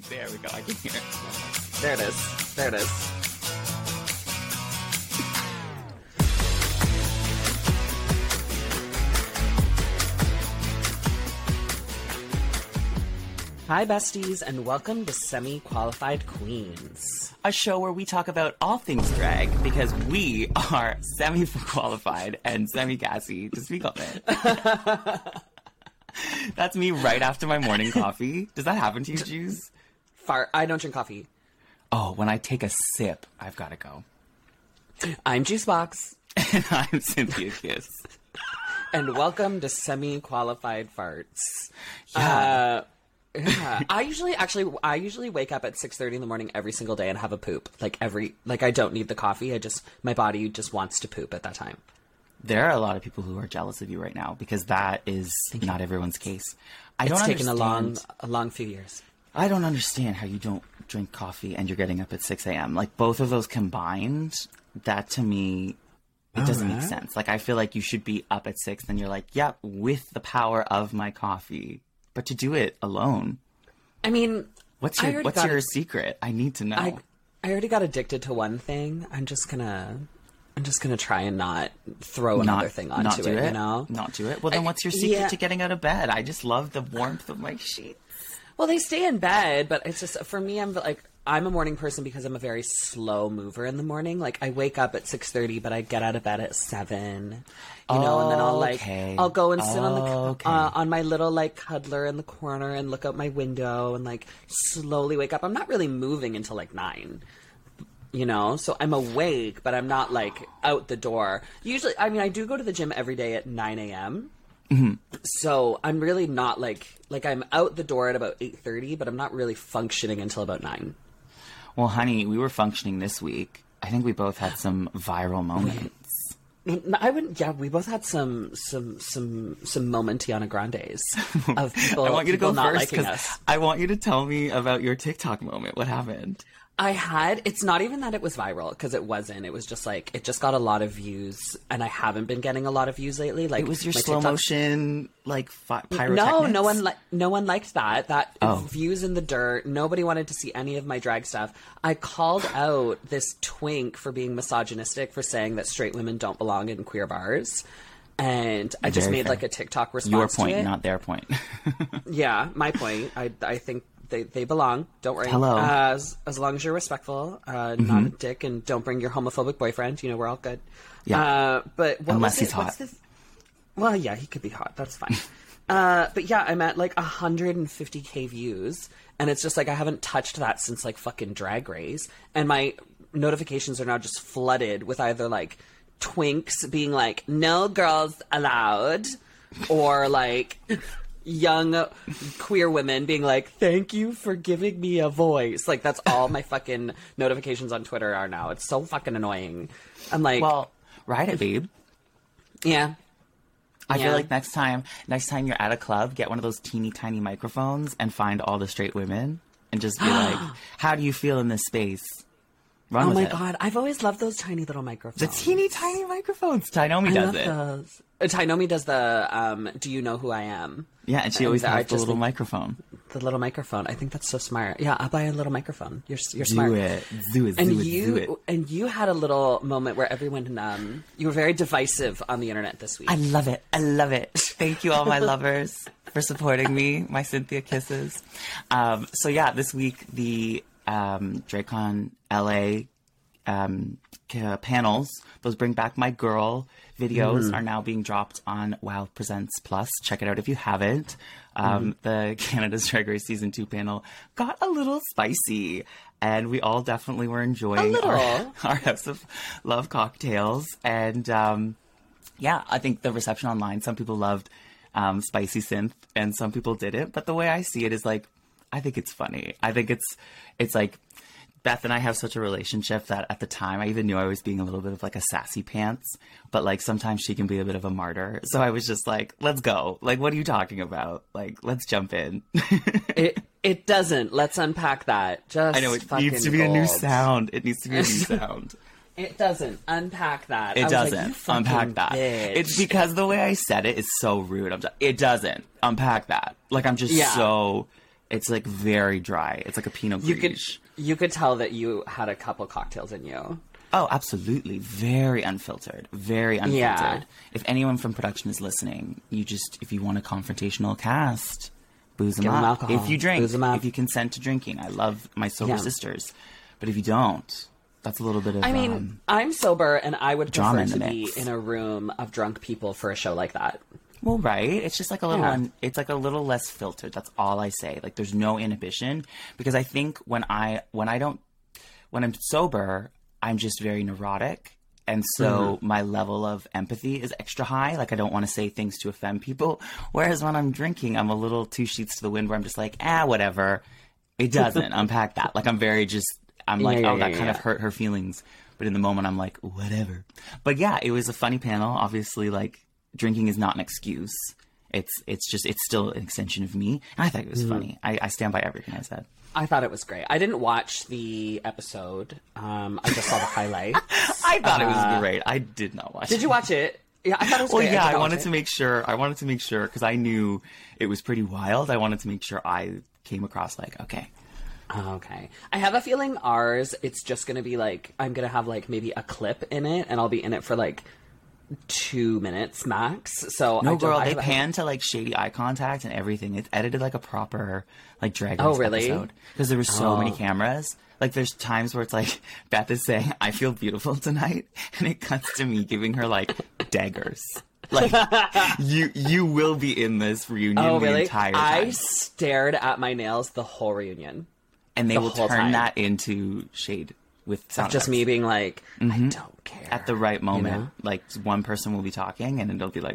There we go. I can hear it. There it is. There it is. Hi, besties, and welcome to Semi-Qualified Queens. A show where we talk about all things drag because we are semi-qualified and semi-gassy to speak on it. That's me right after my morning coffee. Does that happen to you, Juice? I don't drink coffee. Oh, when I take a sip, I've got to go. I'm Juicebox. And I'm Cynthia Kiss. And welcome to Semi-Qualified Farts. Yeah. Yeah. I usually wake up at 6:30 in the morning every single day and have a poop. I don't need the coffee. My body just wants to poop at that time. There are a lot of people who are jealous of you right now because that is not everyone's case. It's taken a long few years. I don't understand how you don't drink coffee and you're getting up at 6 a.m. Like, both of those combined, that to me, it doesn't make sense. Like, I feel like you should be up at 6 and you're like, yep, with the power of my coffee. But to do it alone. I mean, what's your secret? I need to know. I already got addicted to one thing. I'm just gonna try and not throw another thing onto it, you know? Not do it? Well, then what's your secret to getting out of bed? I just love the warmth of my sheets. Well, they stay in bed, but it's just, for me, I'm a morning person because I'm a very slow mover in the morning. Like, I wake up at 6:30, but I get out of bed at 7, you know, and then I'll go and sit on my little, cuddler in the corner and look out my window and, slowly wake up. I'm not really moving until, 9. You know, so I'm awake, but I'm not out the door. Usually, I mean, I do go to the gym every day at 9 a.m. Mm-hmm. So I'm really not I'm out the door at about 8:30, but I'm not really functioning until about 9. Well, honey, we were functioning this week. I think we both had some viral moments. We both had some momentiana grandes of people. I want you to go not first because I want you to tell me about your TikTok moment. What happened? It's not even that it was viral, because it wasn't. It was just it just got a lot of views, and I haven't been getting a lot of views lately. It was your slow motion, pyrotechnics? No one liked that. Views in the dirt. Nobody wanted to see any of my drag stuff. I called out this twink for being misogynistic, for saying that straight women don't belong in queer bars. And I just made a TikTok response. Your point, to it. not their point. Yeah, my point. I think they belong. Don't worry. Hello. As long as you're respectful, not a dick, and don't bring your homophobic boyfriend. You know, we're all good. Yeah. But unless he's hot. Well, yeah, he could be hot. That's fine. But yeah, I'm at 150K views, and it's just I haven't touched that since fucking Drag Race, and my notifications are now just flooded with either twinks being no girls allowed, or young queer women being thank you for giving me a voice. That's all my fucking notifications on Twitter are now. It's so fucking annoying. I'm well, ride it, babe. Yeah. I feel next time you're at a club, get one of those teeny tiny microphones and find all the straight women and just be how do you feel in this space? Run with it. God, I've always loved those tiny little microphones. The teeny tiny microphones. Tainomi does it. Those. Tainomi does the do you know who I am? Yeah, and she always has the little microphone. The little microphone. I think that's so smart. Yeah, I'll buy a little microphone. You're smart. Do it. And you had a little moment where everyone, you were very divisive on the internet this week. I love it. Thank you, all my lovers, for supporting me. My Cynthia kisses. So yeah, this week the DragCon LA panels, those Bring Back My Girl videos, are now being dropped on Wow Presents Plus. Check it out if you haven't. The Canada's Drag Race Season 2 panel got a little spicy, and we all definitely were enjoying our House of Love cocktails. And yeah, I think the reception online, some people loved spicy synth and some people didn't. But the way I see it is I think it's funny. I think it's Beth and I have such a relationship that at the time I even knew I was being a little bit of a sassy pants, but sometimes she can be a bit of a martyr. So I was just let's go. What are you talking about? Let's jump in. It doesn't. Let's unpack that. I know it needs to be a new sound. It needs to be a new sound. It doesn't. Unpack that. It doesn't. Unpack that. Bitch. It's because the way I said it is so rude. It doesn't. Unpack that. I'm just so It's like very dry. It's like a Pinot Gris. You could tell that you had a couple cocktails in you. Oh, absolutely. Very unfiltered. Very unfiltered. Yeah. If anyone from production is listening, if you want a confrontational cast, booze them Give up. 'em alcohol. If you drink, Booze 'em up. if you consent to drinking. I love my sober sisters. But if you don't, that's a little bit of... I mean, I'm sober, and I would drama prefer in to the be mix. in a room of drunk people for a show like that. Well, right. It's just like a little, Yeah. it's like a little less filtered. That's all I say. Like, there's no inhibition, because I think when I'm sober, I'm just very neurotic. And so my level of empathy is extra high. Like, I don't want to say things to offend people. Whereas when I'm drinking, I'm a little two sheets to the wind, where I'm just like, whatever. It doesn't unpack that. Like, I'm like, that kind of hurt her feelings. But in the moment, I'm like, whatever. But yeah, it was a funny panel. Obviously, like, drinking is not an excuse. It's still an extension of me. And I thought it was funny. I stand by everything I said. I thought it was great. I didn't watch the episode. I just saw the highlights. I thought it was great. I did not watch it. Did you watch it? Yeah, I thought it was Well, great. yeah, I wanted to make sure, because I knew it was pretty wild. I wanted to make sure I came across like, okay. Oh, okay. I have a feeling ours, it's just going to be like, I'm going to have like maybe a clip in it, and I'll be in it for like 2 minutes max. So No, girl, they pan to like shady eye contact and everything. It's edited like a proper like Drag Race episode, because there were so many cameras. Like, there's times where it's like Beth is saying, "I feel beautiful tonight," and it cuts to me giving her like daggers. Like, you will be in this reunion the entire time. I stared at my nails the whole reunion, and they will whole turn time. that into shade with sound just effects. me being like, I don't care. At the right moment, You know? like, one person will be talking, and it'll be like,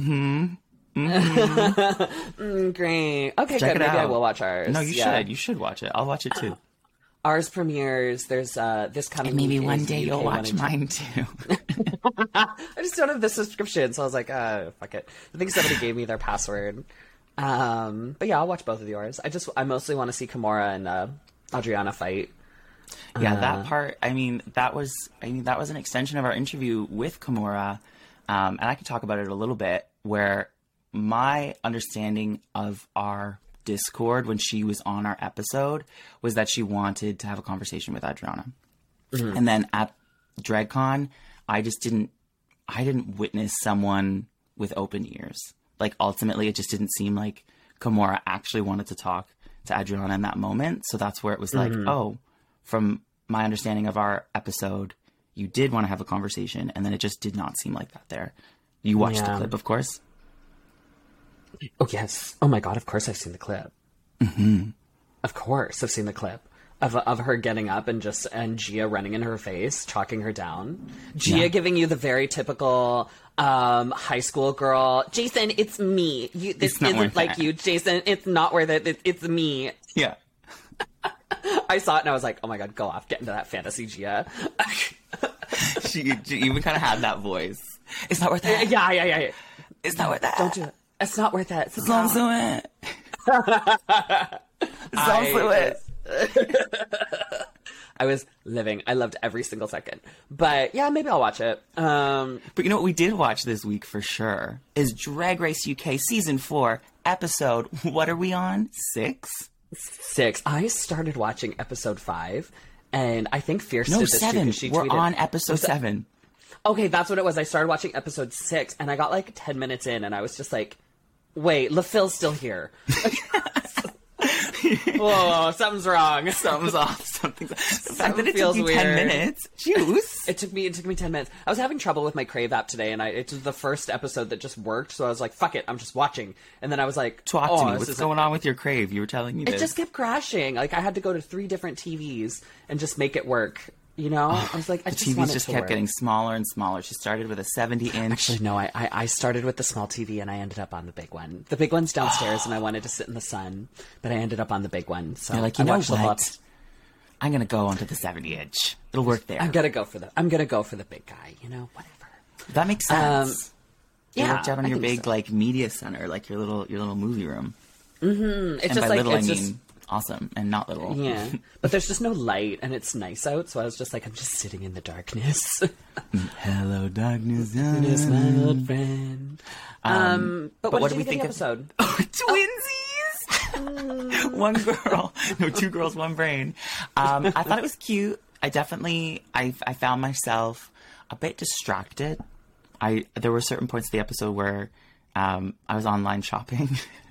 Great. Okay, check good. it Maybe out. I will watch ours. No, you Yeah. should. You should watch it. I'll watch it too. Ours premieres. There's this coming. And maybe week one is day UK you'll watch 1 and 2. mine too. I just don't have the subscription, so I was like, fuck it. I think somebody gave me their password. But yeah, I'll watch both of yours. I mostly want to see Kimora and Adriana fight. Yeah, that part. That was an extension of our interview with Kimura, and I could talk about it a little bit. Where my understanding of our Discord when she was on our episode was that she wanted to have a conversation with Adriana, and then at DragCon, I didn't witness someone with open ears. Like, ultimately, it just didn't seem like Kimura actually wanted to talk to Adriana in that moment. So that's where it was like, oh, from my understanding of our episode, you did want to have a conversation, and then it just did not seem like that there. You watched the clip, of course? Oh, yes. Oh, my God. Of course I've seen the clip. Of course I've seen the clip of her getting up and Gia running in her face, chalking her down. Gia giving you the very typical high school girl, Jason, it's me. This isn't like you, Jason. It's not worth it. It's me. Yeah. I saw it and I was like, oh my God, go off. Get into that fantasy, Gia. She even kind of had that voice. It's not worth it. Yeah. It's not worth it. Don't do it. It's not worth it. It's Don't do it. Don't do it. I was living. I loved every single second. But yeah, maybe I'll watch it. But you know what we did watch this week for sure is Drag Race UK Season 4 episode, what are we on? 6? 6. I started watching episode 5, and I think Fierce No, did this 7. too. She We're tweeted, on episode 7. Okay, that's what it was. I started watching episode 6, and I got like 10 minutes in, and I was just like, wait, LaPhil's still here. Whoa, something's wrong. Something's off. The fact that it took feels you weird. 10 minutes. Juice. It took me 10 minutes. I was having trouble with my Crave app today, and it was the first episode that just worked, so I was like, fuck it, I'm just watching. And then I was like, Talk to me. What's going on with your Crave? You were telling me this. It just kept crashing. Like, I had to go to 3 different TVs and just make it work. You know? I was like, I just want it to The TVs just kept work. getting smaller and smaller. She started with a 70-inch. Actually, no, I started with the small TV and I ended up on the big one. The big one's downstairs and I wanted to sit in the sun, but I ended up on the big one. So You're like, I you know watched the whole- what? I'm going to go onto the 70-inch. It'll work there. I'm gonna go for the big guy, you know, whatever. That makes sense. You Yeah, worked out on I your think big so. like media center, like your little movie room. It's And just by like little, it's I just mean awesome and not little. yeah, but there's just no light and it's nice out, so I was just like, I'm just sitting in the darkness. Hello, darkness. It's my old friend. But what did do you we think think of the episode? Twinsies. One girl. No, two girls, one brain. I thought it was cute. I found myself a bit distracted. There were certain points of the episode where I was online shopping.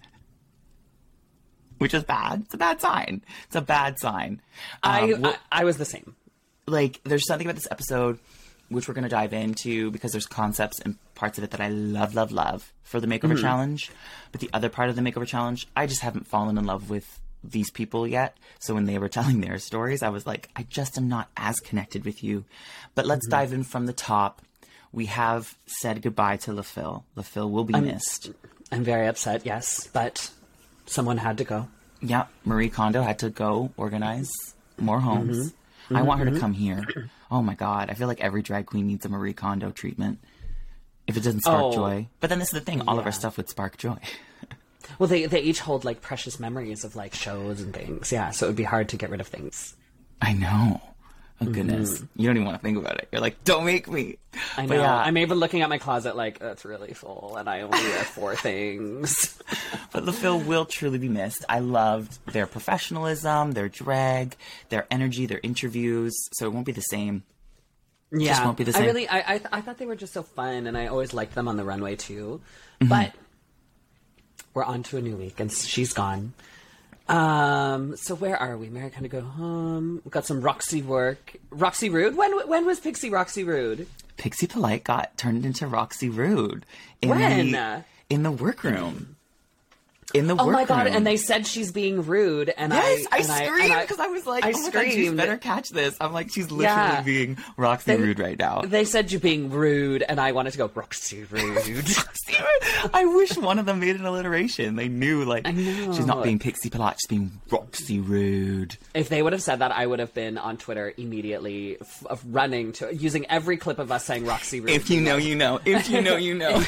Which is bad. It's a bad sign. It's a bad sign. I was the same. Like, there's something about this episode which we're going to dive into because there's concepts and parts of it that I love for the makeover challenge. But the other part of the makeover challenge, I just haven't fallen in love with these people yet. So when they were telling their stories, I was like, I just am not as connected with you. But let's dive in from the top. We have said goodbye to LaPhil. LaPhil will be missed. I'm very upset, yes, but someone had to go. Yeah, Marie Kondo had to go organize more homes. I want her to come here. Oh my God. I feel like every drag queen needs a Marie Kondo treatment. If it doesn't spark joy. But then this is the thing. All of our stuff would spark joy. Well, they each hold, like, precious memories of, like, shows and things. Yeah, so it would be hard to get rid of things. I know. Oh, goodness. You don't even want to think about it. You're like, don't make me. I know. Yeah. I'm even looking at my closet like, that's really full, and I only wear 4 things. But LaPhil will truly be missed. I loved their professionalism, their drag, their energy, their interviews. So it won't be the same. Yeah. Just won't be the same. I thought they were just so fun, and I always liked them on the runway, too. But we're on to a new week, and she's gone. So where are we? Mary kind of go home. We've got some Roxy work. Roxy Rude? When was Pixie Roxy Rude? Pixie Polite got turned into Roxy Rude. In the workroom. In the workroom. Oh my God, and they said she's being rude, and I screamed because I was like, oh my God, you better catch this. I'm like, she's literally being Roxy Rude right now. They said you're being rude, and I wanted to go, Roxy Rude. Roxy Rude. I wish one of them made an alliteration. They knew, like, she's not being Pixie Polite, she's being Roxy Rude. If they would have said that, I would have been on Twitter immediately running to, using every clip of us saying Roxy Rude. If you know, you know. If you know, you know.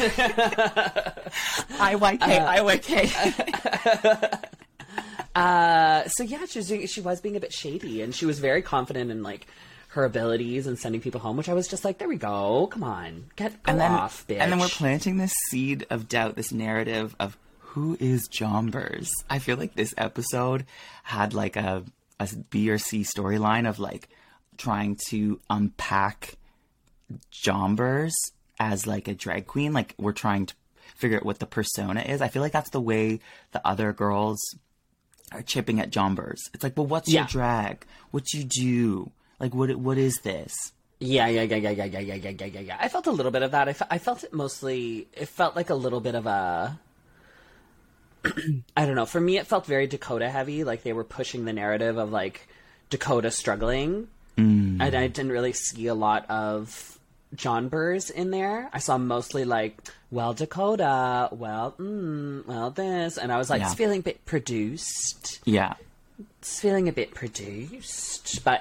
IYK. So yeah, she was being a bit shady, and she was very confident in, like, her abilities and sending people home, which I was just like, there we go, come on, go off, bitch. And then we're planting this seed of doubt, this narrative of who is Jombers. I feel like this episode had like a B or C storyline of, like, trying to unpack Jombers as, like, a drag queen. Like, we're trying to figure out what the persona is. I feel like that's the way the other girls are chipping at Jombers. It's like, well, what's your drag? What you do? Like, what is this? Yeah. I felt a little bit of that. I felt it mostly. It felt like a little bit of a. I don't know. For me, it felt very Dakota heavy. Like they were pushing the narrative of, like, Dakota struggling, and I didn't really see a lot of Jombers in there. I saw mostly, like, well, Dakota, well, this, and I was like, it's feeling a bit produced. Yeah, it's feeling a bit produced, but.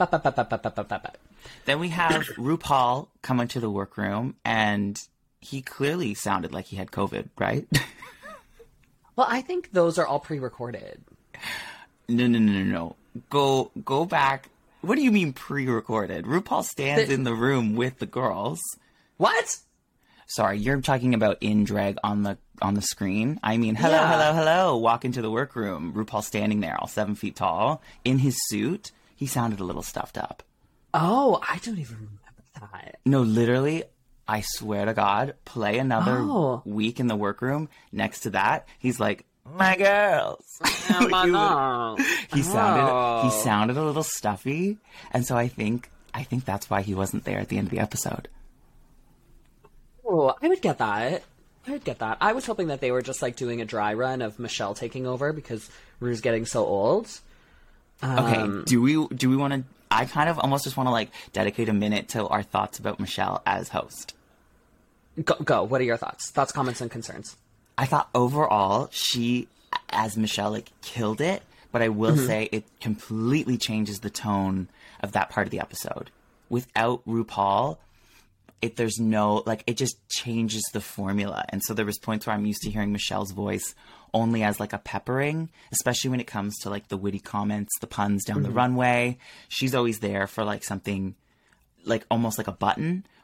Then we have RuPaul come into the workroom, and he clearly sounded like he had COVID, right? Well, I think those are all pre-recorded. No. Go back. What do you mean pre-recorded? RuPaul stands in the room with the girls. What? Sorry, you're talking about in drag on the screen. I mean, hello, walk into the workroom. RuPaul standing there, all 7 feet tall, in his suit. He sounded a little stuffed up. Oh, I don't even remember that. No, literally, I swear to God, play another week in the workroom. Next to that, he's like, my girls. Oh my God. He sounded a little stuffy, and so I think that's why he wasn't there at the end of the episode. Oh, I would get that. I was hoping that they were just, like, doing a dry run of Michelle taking over because Rue's getting so old. Okay, do we want to? I kind of almost just want to, like, dedicate a minute to our thoughts about Michelle as host. Go. What are your thoughts? Thoughts, comments, and concerns? I thought overall she, as Michelle, like, killed it, but I will say it completely changes the tone of that part of the episode. Without RuPaul, there's no, like, it just changes the formula. And so there was points where I'm used to hearing Michelle's voice only as, like, a peppering, especially when it comes to, like, the witty comments, the puns down the runway. She's always there for, like, something, like, almost like a button.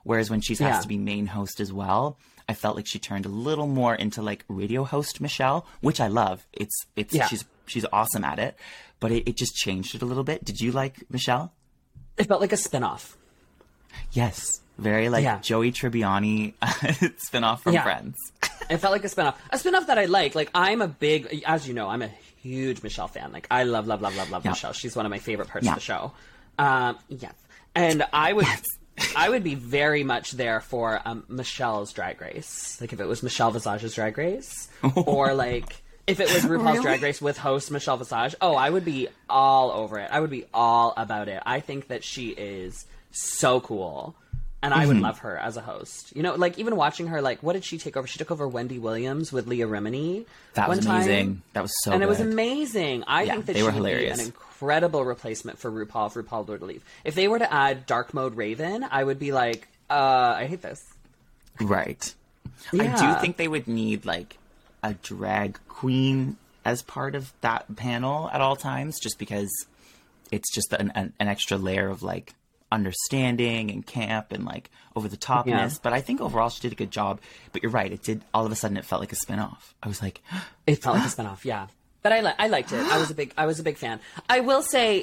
Whereas when she's asked to be main host as well, I felt like she turned a little more into like radio host Michelle, which I love. She's awesome at it, but it just changed it a little bit. Did you like Michelle? It felt like a spinoff. Yes. Very like Joey Tribbiani spinoff from Friends. It felt like a spinoff. A spinoff that I like. Like, I'm a big, as you know, I'm a huge Michelle fan. Like, I love Michelle. She's one of my favorite parts of the show. Yes. And I would be very much there for Michelle's Drag Race. Like, if it was Michelle Visage's Drag Race. Or, like, if it was RuPaul's Drag Race with host Michelle Visage. Oh, I would be all over it. I would be all about it. I think that she is so cool. And I would love her as a host. You know, like, even watching her, like, what did she take over? She took over Wendy Williams with Leah Remini. That was amazing. That was so good. And it was amazing. I think that she would hilarious. be an incredible replacement for RuPaul if RuPaul were to leave. If they were to add Dark Mode Raven, I would be like, I hate this. Right. Yeah. I do think they would need, like, a drag queen as part of that panel at all times, just because it's just an extra layer of, like, understanding and camp and like over the topness, but I think overall she did a good job. But you're right, it did, all of a sudden it felt like a spin-off. I was like, it felt like a spin-off, yeah. But I liked it. I was a big fan. I will say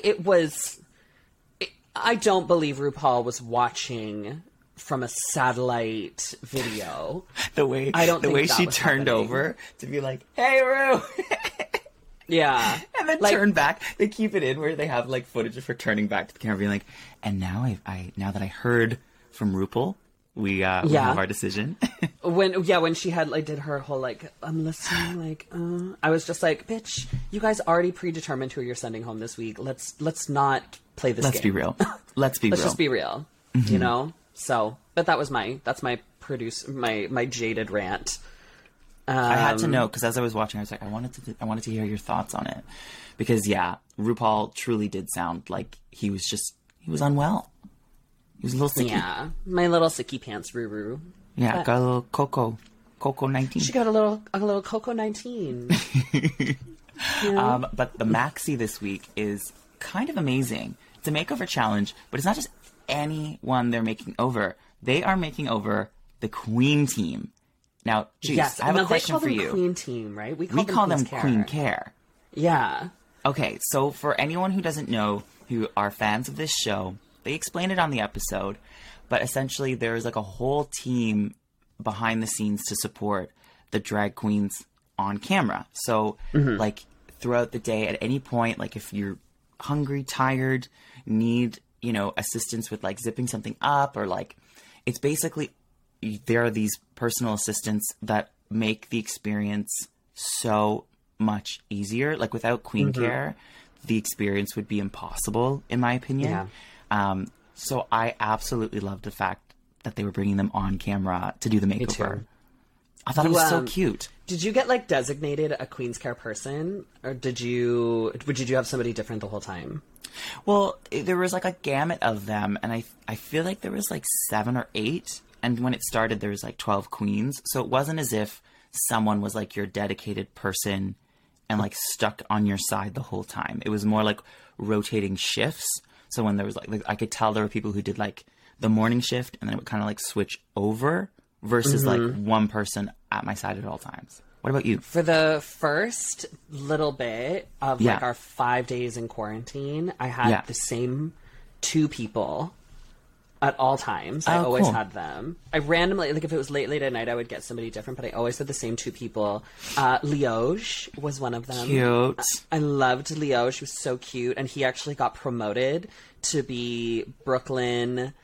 I don't believe RuPaul was watching from a satellite video. the way she turned over to be like, "Hey, Ru." Yeah. And then turn back. They keep it in where they have like footage of her turning back to the camera being like, and now now that I heard from RuPaul, we have our decision. when she had like did her whole like, I'm listening, like I was just like, bitch, you guys already predetermined who you're sending home this week. Let's not play this game. Let's be real. Let's just be real. You know? So but that's my my jaded rant. I had to know, because as I was watching, I was like, I wanted to hear your thoughts on it, because RuPaul truly did sound like he was unwell. He was a little sicky. Yeah, my little sicky pants, Ruru. Yeah, got a little Coco 19. She got a little Coco 19. But the maxi this week is kind of amazing. It's a makeover challenge, but it's not just anyone they're making over. They are making over the Queen team. Now, Juice, I have a question for you. They call them Queen Team, right? We call them Queen Care. Yeah. Okay, so for anyone who doesn't know, who are fans of this show, they explain it on the episode, but essentially there's like a whole team behind the scenes to support the drag queens on camera. So, like, throughout the day, at any point, like, if you're hungry, tired, need, assistance with, like, zipping something up, or, like, it's basically... there are these personal assistants that make the experience so much easier. Like, without Queen Care, the experience would be impossible, in my opinion. Yeah. So I absolutely loved the fact that they were bringing them on camera to do the makeover. I thought it was so cute. Did you get, like, designated a Queen's Care person? Or did you have somebody different the whole time? Well, there was, like, a gamut of them, and I feel like there was, like, 7 or 8. And when it started, there was like 12 queens. So it wasn't as if someone was like your dedicated person and like stuck on your side the whole time. It was more like rotating shifts. So when there was like I could tell there were people who did like the morning shift, and then it would kind of like switch over versus like one person at my side at all times. What about you? For the first little bit of like our 5 days in quarantine, I had the same 2 people at all times. I always had them. I randomly, like if it was late at night, I would get somebody different, but I always had the same 2 people. Lioge was one of them. Cute. I loved Lioge. He was so cute. And he actually got promoted to be Brooklyn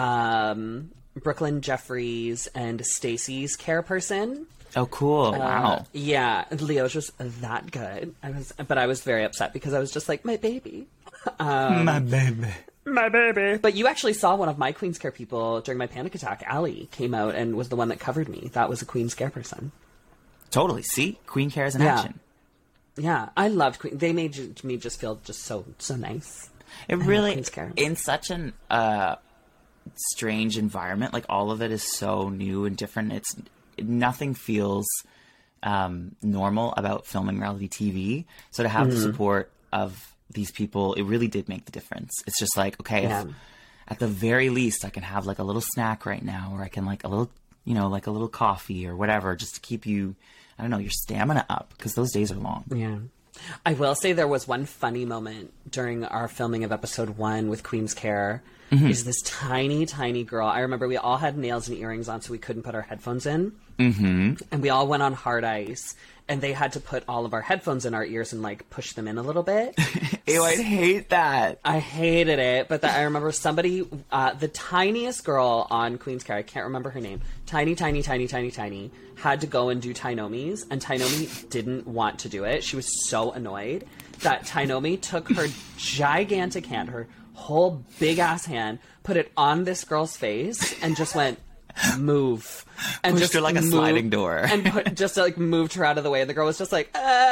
Jeffries and Stacey's care person. Oh, cool. Wow. Yeah. Lioge was that good. I was very upset because I was just like, my baby. My baby. My baby. But you actually saw one of my Queen's Care people during my panic attack. Allie came out and was the one that covered me. That was a Queen's Care person. Totally. See? Queen Care is in action. Yeah. I loved Queen. They made me just feel just so nice. It really, in such an strange environment, like all of it is so new and different. Nothing feels normal about filming reality TV. So to have the support of these people, it really did make the difference. It's just like, okay, at the very least, I can have like a little snack right now, or I can like a little, you know, like a little coffee or whatever, just to keep you, I don't know, your stamina up, because those days are long. Yeah. I will say there was one funny moment during our filming of episode 1 with Queen's Care. Is this tiny, tiny girl. I remember we all had nails and earrings on, so we couldn't put our headphones in. And we all went on hard ice, and they had to put all of our headphones in our ears and like push them in a little bit. Ew, I hate that. I hated it, but I remember somebody, the tiniest girl on Queen's Care, I can't remember her name, tiny, had to go and do Tainomis, and Tainomi didn't want to do it. She was so annoyed that Tainomi took her gigantic hand, her whole big-ass hand, put it on this girl's face, and just went, move. And Pushed just her like a sliding door. And just like moved her out of the way, and the girl was just like,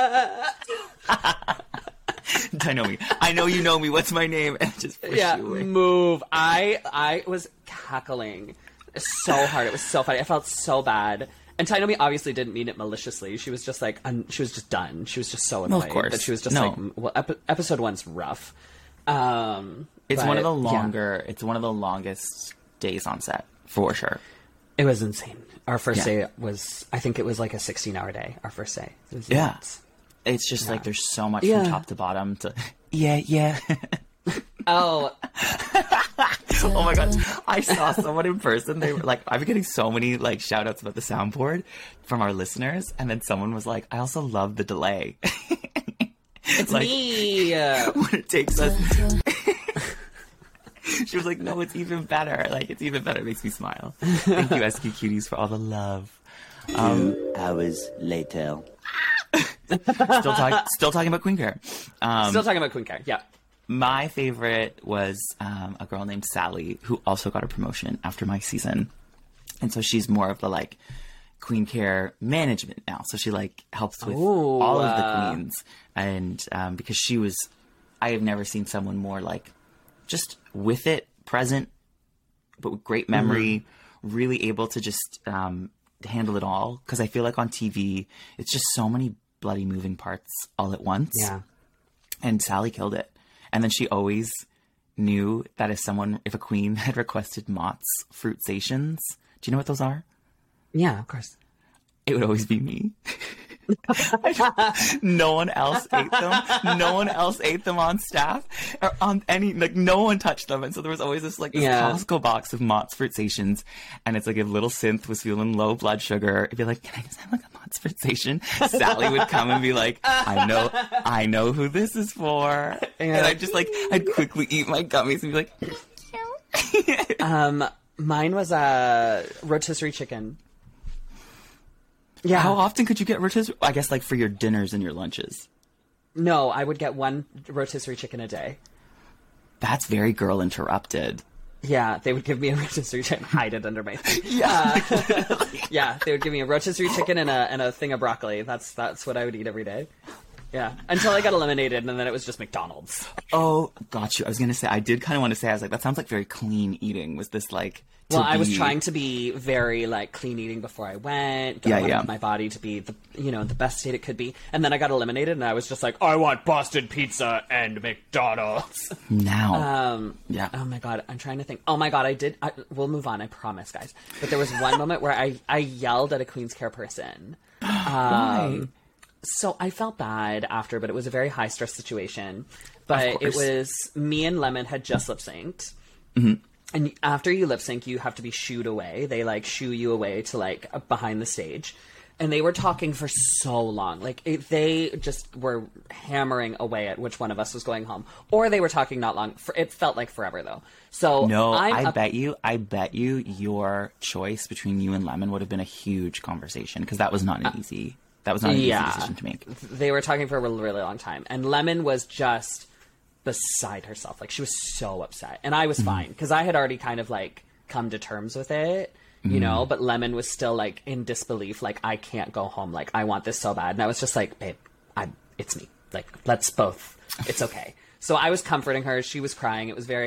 Tainomi, I know you know me. What's my name? And just push you away. Move. I was cackling so hard. It was so funny. I felt so bad. And Tainomi obviously didn't mean it maliciously. She was just like, she was just done. She was just so annoyed. Of course. That she was just like, well, episode 1's rough. It's one of the longer. Yeah. It's one of the longest days on set for sure. It was insane. Our first day was, I think it was like a 16-hour day. Our first day. It was nuts. It's just like there's so much from top to bottom to. Oh. Oh my god. I saw someone in person. They were like, I've been getting so many like shout outs about the soundboard from our listeners. And then someone was like, I also love the delay. It's like, me. When it takes us. She was like, no, it's even better. Like, it's even better. It makes me smile. Thank you, SQ Cuties, for all the love. 2 hours later. Still talking about Queen Care. Still talking about Queen Care, yeah. My favorite was a girl named Sally, who also got a promotion after my season. And so she's more of the, like, Queen Care management now. So she, like, helps with all of the queens. And because she was... I have never seen someone more, like, just with it, present, but with great memory, really able to just handle it all. Because I feel like on TV, it's just so many bloody moving parts all at once. Yeah. And Sally killed it. And then she always knew that if a queen had requested Mott's Fruitsations, do you know what those are? Yeah, of course. It would always be me. No one else ate them. No one else ate them on staff or on any, like, no one touched them. And so there was always this, like, this Costco box of Mott's Fruitsations. And it's like, if little Synth was feeling low blood sugar, it'd be like, can I just have like a Mott's Fruitsation? Sally would come and be like, I know who this is for. And I'd quickly eat my gummies and be like, mine was a rotisserie chicken. Yeah. How often could you get rotisserie? I guess like for your dinners and your lunches. No, I would get one rotisserie chicken a day. That's very Girl Interrupted. Yeah, they would give me a rotisserie chicken, hide it under my thing. Yeah, they would give me a rotisserie chicken and a thing of broccoli. That's what I would eat every day. Yeah, until I got eliminated, and then it was just McDonald's. Oh, got you. I was going to say, I did kind of want to say, I was like, that sounds like very clean eating. Was this like... I was trying to be very, like, clean eating before I went. I wanted my body to be, the best state it could be. And then I got eliminated, and I was just like, I want Boston Pizza and McDonald's. Now. Yeah. Oh, my God. I'm trying to think. Oh, my God. We'll move on. I promise, guys. But there was one moment where I yelled at a Queen's Care person. Why? So I felt bad after, but it was a very high-stress situation. But it was me and Lemon had just lip-synced. Mm-hmm. And after you lip sync, you have to be shooed away. They like shoo you away to like behind the stage. And they were talking for so long. Like they just were hammering away at which one of us was going home. Or they were talking not long. It felt like forever though. So no, I bet you your choice between you and Lemon would have been a huge conversation because that was not an easy easy decision to make. They were talking for a really, really long time. And Lemon was just beside herself. Like she was so upset. And I was fine because I had already kind of like come to terms with it, you know, but Lemon was still like in disbelief. Like I can't go home. Like I want this so bad. And I was just like, babe, it's me. Like let's both, it's okay. So I was comforting her. She was crying. It was very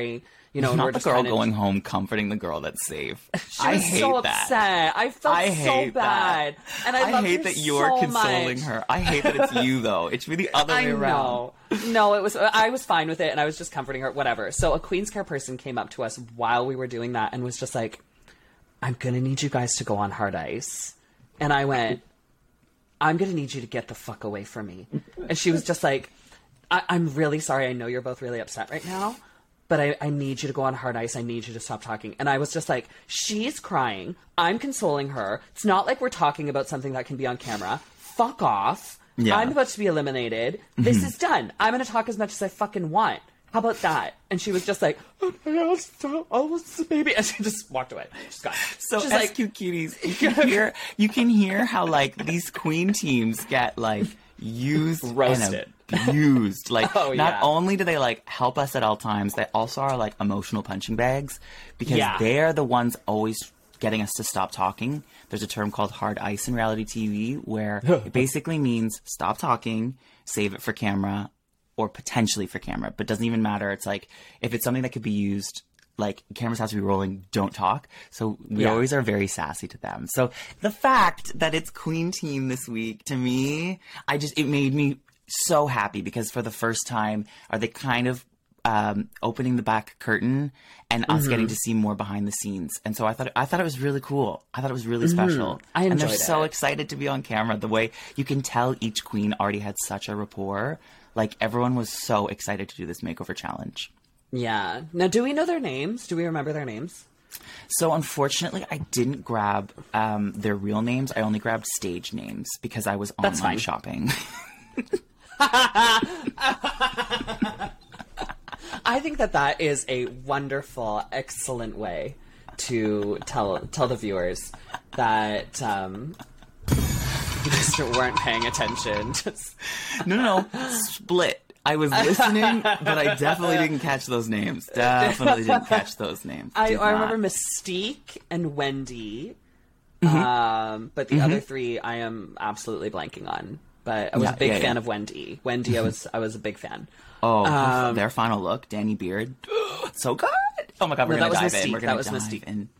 you know, and Not we're the just girl kinda- going home comforting the girl that's safe. She was so upset. I felt I so hate bad. that. And I loved hate her that you're so consoling much. her. I hate that it's you, though. It should be the other way around. No, I was fine with it, and I was just comforting her, whatever. So a Queen's Care person came up to us while we were doing that and was just like, I'm going to need you guys to go on hard ice. And I went, I'm going to need you to get the fuck away from me. And she was just like, I'm really sorry. I know you're both really upset right now, but I need you to go on hard ice. I need you to stop talking. And I was just like, she's crying. I'm consoling her. It's not like we're talking about something that can be on camera. Fuck off. Yeah. I'm about to be eliminated. This is done. I'm going to talk as much as I fucking want. How about that? And she was just like, okay, I'll stop. I'll baby. And she just walked away. She's gone. So she's SQ cuties, you can hear how like these queen teams get like used Roasted. and abused. Like Oh, not yeah. only do they like help us at all times, they also are like emotional punching bags because Yeah. they're the ones always getting us to stop talking. There's a term called hard ice in reality TV where it basically means stop talking, save it for camera, or potentially for camera, but doesn't even matter. It's like, if it's something that could be used, like cameras have to be rolling, don't talk. So we Yeah. always are very sassy to them. So the fact that it's Queen Team this week, to me, it made me so happy because for the first time, are they kind of opening the back curtain and us getting to see more behind the scenes. And so I thought it was really cool. I thought it was really special. I and they're enjoyed so it. excited to be on camera. The way you can tell each queen already had such a rapport. Like everyone was so excited to do this makeover challenge. Yeah. Now, do we know their names? Do we remember their names? So unfortunately, I didn't grab their real names. I only grabbed stage names because I was That's online fine. shopping. I think that is a wonderful, excellent way to tell the viewers that you just weren't paying attention. Just... No. Split. I was listening, but I definitely didn't catch those names. Definitely didn't catch those names. I Did remember not. Mystique and Wendy, Mm-hmm. but the other three I am absolutely blanking on. But I was a big fan of Wendy. Wendy, I was a big fan. Oh, their final look, Danny Beard, so good. Oh my god, we're No, gonna that was dive in. Mystique. We're gonna That was dive Mystique. in.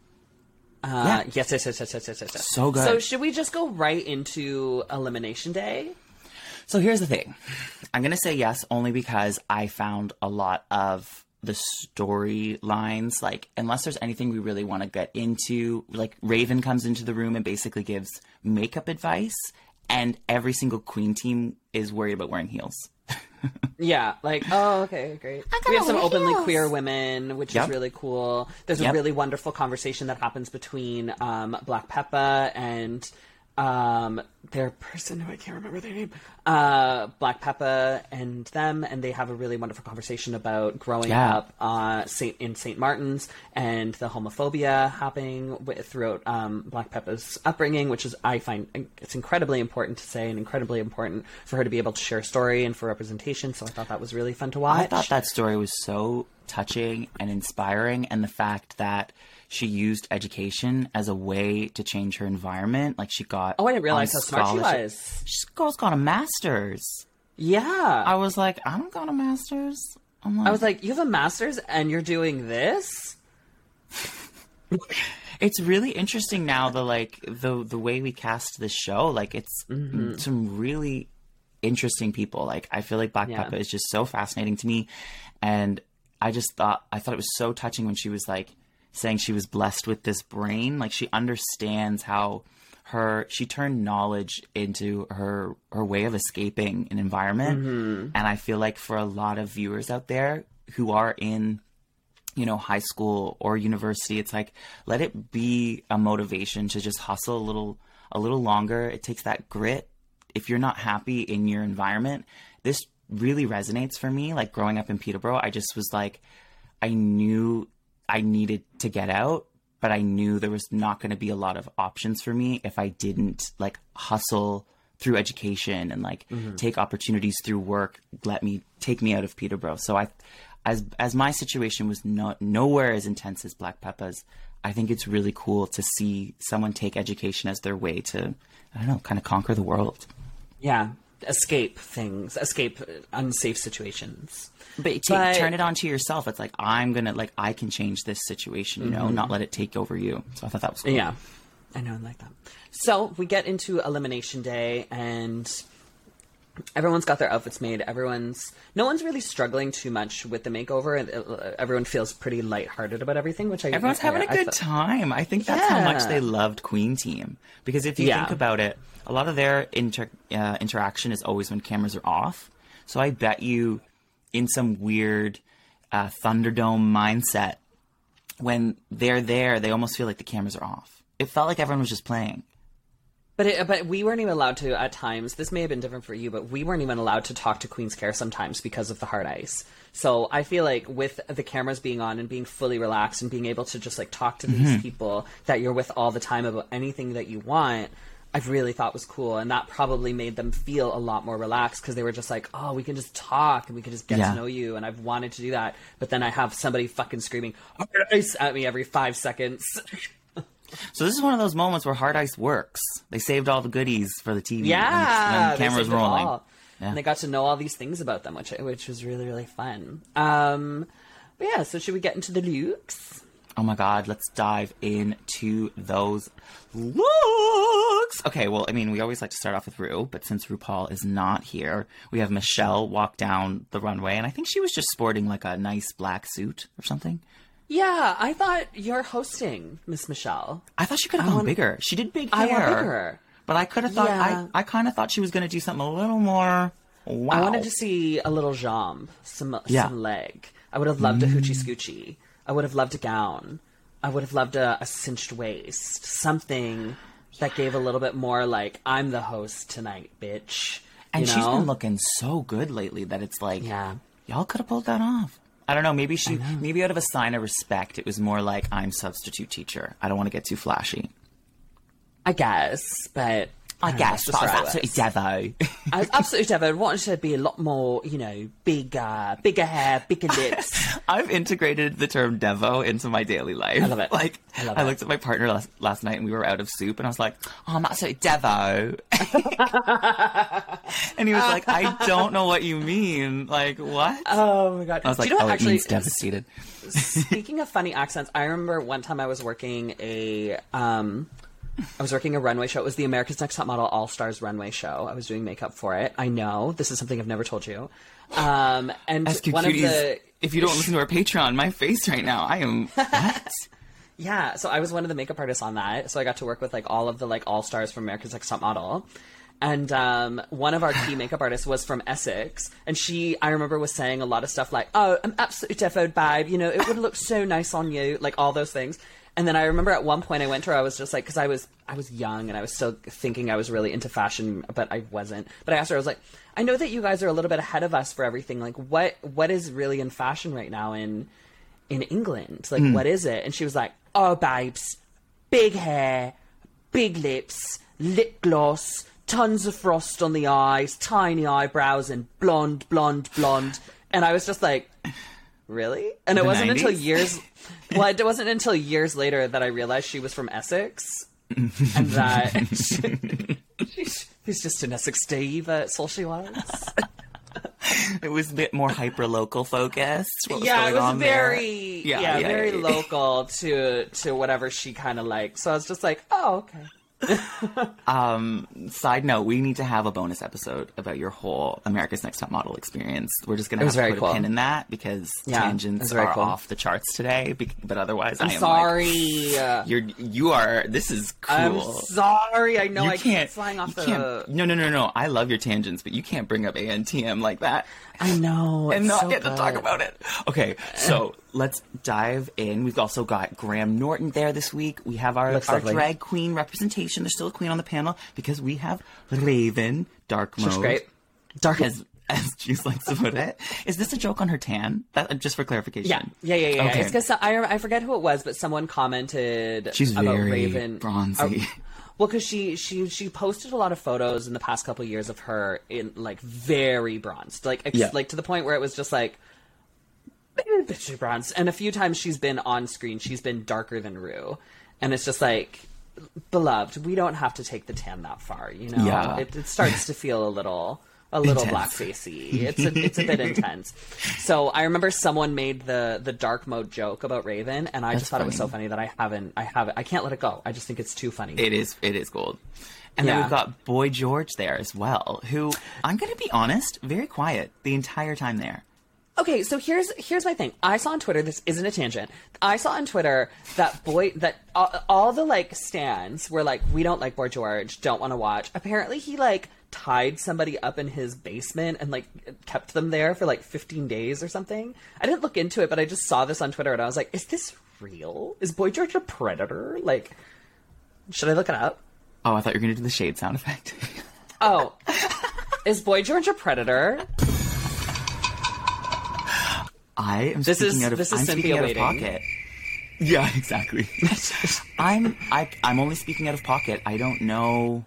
Yes. So good. So should we just go right into Elimination Day? So here's the thing. I'm going to say yes only because I found a lot of the storylines, like, unless there's anything we really want to get into, like, Raven comes into the room and basically gives makeup advice, and every single queen team is worried about wearing heels. Yeah, like, oh, okay, great. We have some openly queer women, which Yep. is really cool. There's a Yep. really wonderful conversation that happens between Black Peppa and their person who I can't remember their name. Black Peppa and them, and they have a really wonderful conversation about growing Yeah. up in St. Martin's and the homophobia happening throughout Black Peppa's upbringing, which is, I find it's incredibly important to say and incredibly important for her to be able to share a story and for representation. So I thought that was really fun to watch. I thought that story was so touching and inspiring, and the fact that she used education as a way to change her environment. Like, she got... Oh, I didn't realize how smart she scholarship. was. This girl's got a master's. Yeah. I was like, I don't got a master's. I was like, you have a master's and you're doing this? It's really interesting now, the way we cast this show. Like, it's some really interesting people. Like, I feel like Black Yeah. Peppa is just so fascinating to me, and I thought it was so touching when she was like saying she was blessed with this brain. Like, she understands how she turned knowledge into her way of escaping an environment. And I feel like for a lot of viewers out there who are in, high school or university, it's like, let it be a motivation to just hustle a little longer. It takes that grit. If you're not happy in your environment, this really resonates for me. Like, growing up in Peterborough, I just was like, I knew I needed to get out, but I knew there was not going to be a lot of options for me if I didn't like hustle through education and like take opportunities through work, take me out of Peterborough. So as my situation was nowhere as intense as Black Peppa's, I think it's really cool to see someone take education as their way to, I don't know, kind of conquer the world. Yeah. escape unsafe situations. But turn it on to yourself. It's like, I can change this situation, you know, not let it take over you. So I thought that was cool. Yeah, I know, I like that. So we get into Elimination Day, and everyone's got their outfits made. No one's really struggling too much with the makeover. Everyone feels pretty lighthearted about everything, everyone's having a good time. I think that's how much they loved Queen Team. Because if you think about it, a lot of their interaction is always when cameras are off. So I bet you, in some weird Thunderdome mindset, when they're there, they almost feel like the cameras are off. It felt like everyone was just playing. But we weren't even allowed to, at times, this may have been different for you, but we weren't even allowed to talk to Queen's Care sometimes because of the hard ice. So I feel like with the cameras being on and being fully relaxed and being able to just like talk to these people that you're with all the time about anything that you want, I really thought was cool. And that probably made them feel a lot more relaxed because they were just like, oh, we can just talk and we can just get to know you. And I've wanted to do that. But then I have somebody fucking screaming hard ice at me every 5 seconds. So this is one of those moments where hard ice works. They saved all the goodies for the TV. Yeah, when cameras rolling. Yeah. And they got to know all these things about them, which was really, really fun. But yeah, so should we get into the looks? Oh my God, let's dive into those looks. Okay, well, I mean, we always like to start off with Ru, but since RuPaul is not here, we have Michelle walk down the runway, and I think she was just sporting like a nice black suit or something. Yeah, I thought you're hosting, Miss Michelle. I thought she could have gone bigger. She did big hair. I want bigger. But I could have thought, I kind of thought she was going to do something a little more, wow. I wanted to see a little jambe, some leg. I would have loved a hoochie scoochie. I would have loved a gown. I would have loved a cinched waist. Something that gave a little bit more like, I'm the host tonight, bitch. And she's been looking so good lately that it's like, y'all could have pulled that off. I don't know, maybe out of a sign of respect, it was more like, I'm substitute teacher. I don't want to get too flashy. I guess, but... I guess, but I was absolutely Devo. I was absolutely Devo. I wanted to be a lot more, you know, bigger hair, bigger lips. I've integrated the term Devo into my daily life. I love it. Like, I looked at my partner last night and we were out of soup and I was like, oh, I'm absolutely Devo. And he was like, I don't know what you mean. Like, what? Oh my God. I was like, it means devastated. Speaking of funny accents, I remember one time I was working a runway show. It was the America's Next Top Model All-Stars runway show. I was doing makeup for it. I know. This is something I've never told you. And SQ one Cuties, of the... If you don't listen to our Patreon, my face right now, I am... What? Yeah, so I was one of the makeup artists on that. So I got to work with like all of the like All-Stars from America's Next Top Model. And one of our key makeup artists was from Essex. And she, I remember, was saying a lot of stuff like, oh, I'm absolutely defoed, babe. You know, it would look so nice on you. Like all those things. And then I remember at one point I went to her, I was just like, because I was young and I was still thinking I was really into fashion, but I wasn't. But I asked her, I was like, I know that you guys are a little bit ahead of us for everything. Like, what is really in fashion right now in England? Like, what is it? And she was like, oh, babes, big hair, big lips, lip gloss, tons of frost on the eyes, tiny eyebrows, and blonde. And I was just like, really? And it wasn't 90s? until years... Well, it wasn't until years later that I realized she was from Essex, and that she's just an Essex Steve. That's all she was. It was a bit more hyper-local focused. What was Yeah, going it was on very, there? very local to whatever she kind of liked. So I was just like, oh, okay. Side note, we need to have a bonus episode about your whole America's Next Top Model experience. We're just going to have to put a pin in that because tangents are off the charts today. But otherwise, I'm I am sorry. Like, you are. This is cool. I'm sorry. I know you I keep flying off the. No. I love your tangents, but you can't bring up ANTM like that. I know. And not so get to talk about it. Okay, so let's dive in. We've also got Graham Norton there this week. We have our drag queen representation. There's still a queen on the panel because we have Raven Dark Mode. She's great. Dark as Juice likes to put it. Is this a joke on her tan? Just for clarification. Yeah. Okay. It's because I forget who it was, but someone commented she's about very Raven. Bronzy. Well, because she posted a lot of photos in the past couple of years of her in like very bronzed, like to the point where it was just like bitchy bronzed. And a few times she's been on screen, she's been darker than Ru, and it's just like, beloved, we don't have to take the tan that far, you know. Yeah. It starts to feel a little a little Intense. blackfacey. It's a bit intense. So I remember someone made the dark mode joke about Raven, and I just thought it was so funny that I can't let it go. I just think it's too funny. It is gold. And then Yeah. we've got Boy George there as well, who, I'm going to be honest, very quiet the entire time there. Okay, so here's my thing. I saw on Twitter, this isn't a tangent. I saw on Twitter that all the like stans were like, we don't like Boy George, don't want to watch. Apparently he like tied somebody up in his basement and like kept them there for like 15 days or something. I didn't look into it, but I just saw this on Twitter and I was like, is this real? Is Boy George a predator? Like, should I look it up? Oh, I thought you were going to do the shade sound effect. Oh, is Boy George a predator? I am This speaking is- out of, this is I'm Cynthia speaking out of waiting. pocket. Yeah, exactly. I'm only speaking out of pocket. I don't know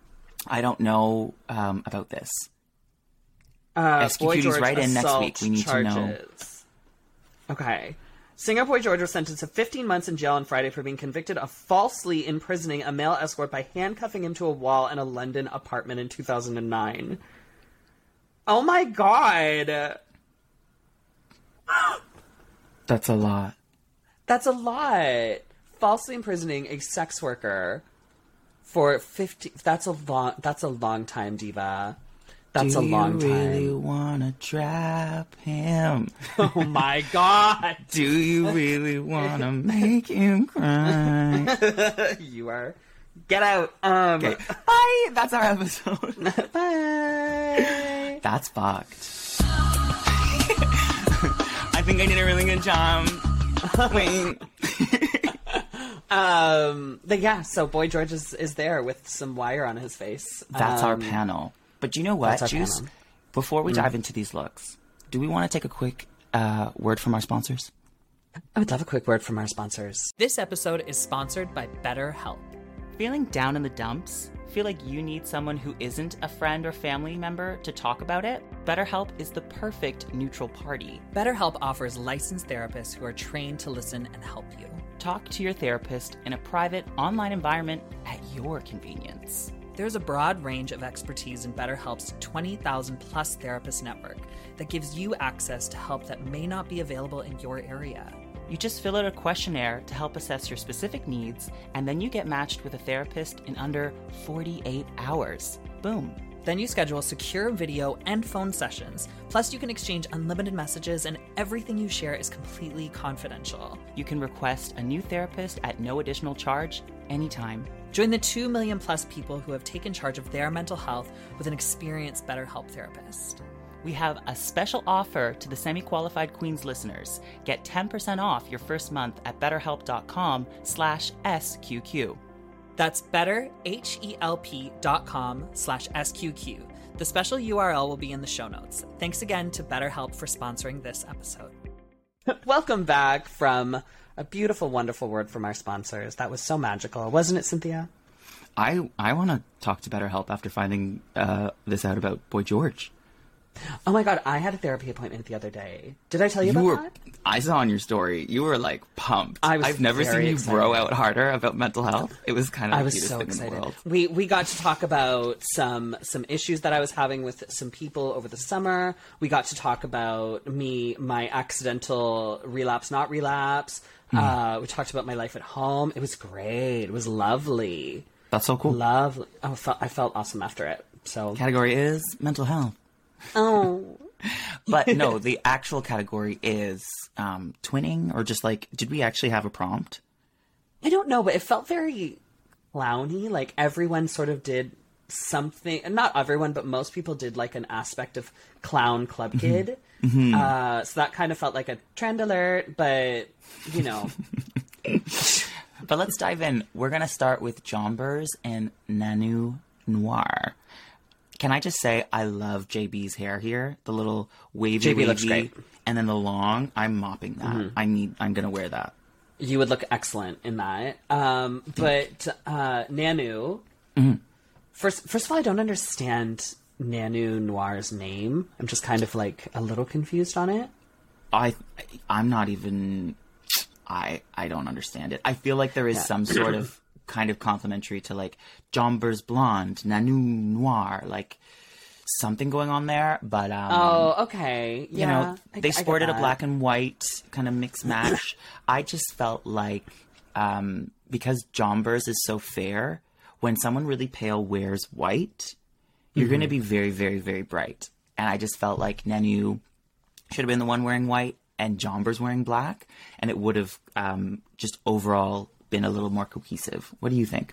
about this. Boy SQQ's George right in next assault week. We need to know. charges. Okay. Singer Boy George was sentenced to 15 months in jail on Friday for being convicted of falsely imprisoning a male escort by handcuffing him to a wall in a London apartment in 2009. Oh my god! That's a lot. That's a lot. Falsely imprisoning a sex worker for 50. That's a long time, diva. That's a long Do you really time. want to trap him? Oh my god! Do you really want to make him cry? You are. Get out. Okay. Bye. That's our episode. Bye. That's fucked. I think I did a really good job. Wait. But yeah, so Boy George is there with some wire on his face. That's our panel. But you know what, that's our Juice? panel. Before we dive into these looks, do we want to take a quick word from our sponsors? I would love a quick word from our sponsors. This episode is sponsored by BetterHelp. Feeling down in the dumps? Feel like you need someone who isn't a friend or family member to talk about it? BetterHelp is the perfect neutral party. BetterHelp offers licensed therapists who are trained to listen and help you. Talk to your therapist in a private online environment at your convenience. There's a broad range of expertise in BetterHelp's 20,000 plus therapist network that gives you access to help that may not be available in your area. You just fill out a questionnaire to help assess your specific needs, and then you get matched with a therapist in under 48 hours. Boom. Then you schedule secure video and phone sessions. Plus, you can exchange unlimited messages, and everything you share is completely confidential. You can request a new therapist at no additional charge anytime. Join the 2 million plus people who have taken charge of their mental health with an experienced BetterHelp therapist. We have a special offer to the semi-qualified Queens listeners. Get 10% off your first month at betterhelp.com/SQQ. That's betterhelp.com/SQQ. The special URL will be in the show notes. Thanks again to BetterHelp for sponsoring this episode. Welcome back from a beautiful, wonderful word from our sponsors. That was so magical, wasn't it, Cynthia? I want to talk to BetterHelp after finding this out about Boy George. Oh my god, I had a therapy appointment the other day. Did I tell you about that? I saw on your story, you were like pumped. I've never seen very you excited. bro out harder about mental health. It was kind of I the was cutest so thing in excited. the world. We got to talk about some issues that I was having with some people over the summer. We got to talk about my accidental relapse, not relapse. We talked about my life at home. It was great. It was lovely. That's so cool. Lovely. Oh, I felt awesome after it. So Category is mental health. oh. But no, the actual category is twinning, or just like, did we actually have a prompt? I don't know, but it felt very clowny. Like everyone sort of did something. Not everyone, but most people did like an aspect of clown club kid. So that kind of felt like a trend alert, but you know. But let's dive in. We're going to start with Jombers and Nanu Noir. Can I just say, I love JB's hair here. The little wavy, JB looks great. and then the long. I'm mopping that. I'm going to wear that. You would look excellent in that. But Nanu, first of all, I don't understand Nanu Noir's name. I'm just kind of like a little confused on it. I'm not even... I don't understand it. I feel like there is some sort of kind of complimentary to like Jombers Blonde, Nanu Noir, like something going on there, but Oh, okay. Yeah. you know, I they get sported a that. black and white kind of mix match. I just felt like because Jombers is so fair, when someone really pale wears white, you're going to be very, very, very bright. And I just felt like Nenu should have been the one wearing white and Jombers wearing black, and it would have just overall been a little more cohesive. What do you think?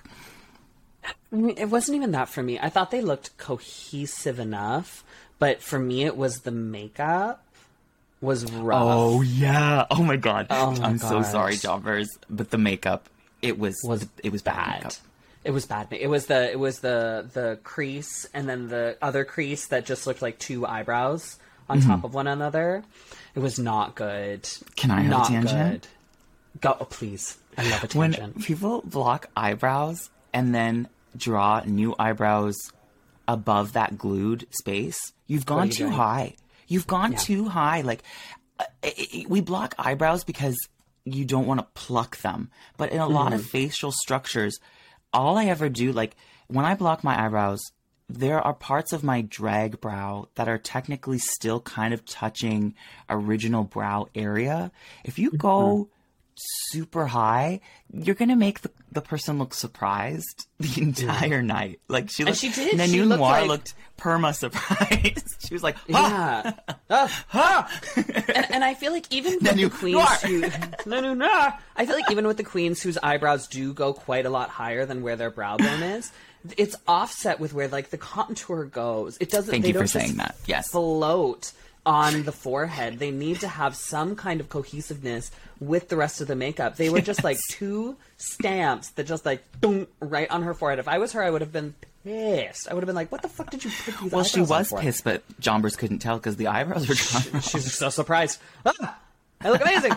It wasn't even that for me. I thought they looked cohesive enough, but for me, it was the makeup was rough. Oh yeah! Oh my god! Oh my I'm so gosh. sorry, Jombers, but the makeup it was bad. bad. Makeup. It was bad. It was the crease and then the other crease that just looked like two eyebrows on top of one another. It was not good. Can I have a not tangent? Good. Go, oh, please. I love a When tangent. people block eyebrows and then draw new eyebrows above that glued space, you've What are gone you too doing? high. You've gone Yeah. too high. Like we block eyebrows because you don't want to pluck them. But in a lot of facial structures, all I ever do, like when I block my eyebrows, there are parts of my drag brow that are technically still kind of touching original brow area. If you go super high, you're going to make the person look surprised the entire night. Like she looked, she did. She Nanu looked Noir like- looked perma surprised. She was like, ha! Yeah. And I feel like even with the Nanu queens Noir. who I feel like even with the queens whose eyebrows do go quite a lot higher than where their brow bone is, it's offset with where like the contour goes. It doesn't. Thank they you for don't just saying that. Yes. float on the forehead. They need to have some kind of cohesiveness with the rest of the makeup. They were just like two stamps that just like boom, right on her forehead. If I was her, I would have been pissed. I would have been like, "What the fuck did you put these?" Well, she eyebrows on was for?" pissed, but Jombers couldn't tell because the eyebrows were drawn. She's so surprised. Ah, I look amazing.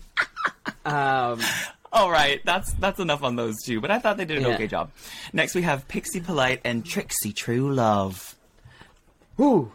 All right, that's enough on those two, but I thought they did an Yeah. okay job. Next, we have Pixie Polite and Trixie True Love. Ooh.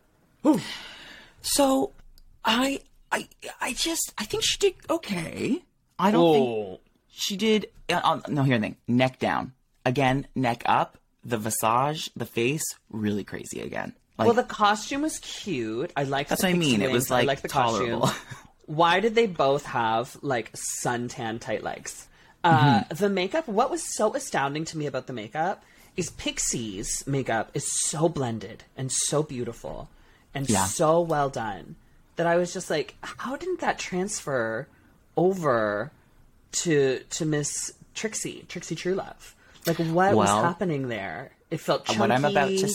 So, I think she did okay. I don't think Oh. she did. No, here's the thing: neck down again, neck up. The visage, the face, really crazy again. Like, Well, the costume was cute. I liked. That's the what I mean. pixie It was, wings. I like, liked the tolerable. costume. Why did they both have like suntan tight legs? The makeup. What was so astounding to me about the makeup is Pixie's makeup is so blended and so beautiful and Yeah. so well done that I was just like, how didn't that transfer over to Miss Trixie Truelove? Like, what was Well, happening there? It felt chunky. what I'm about to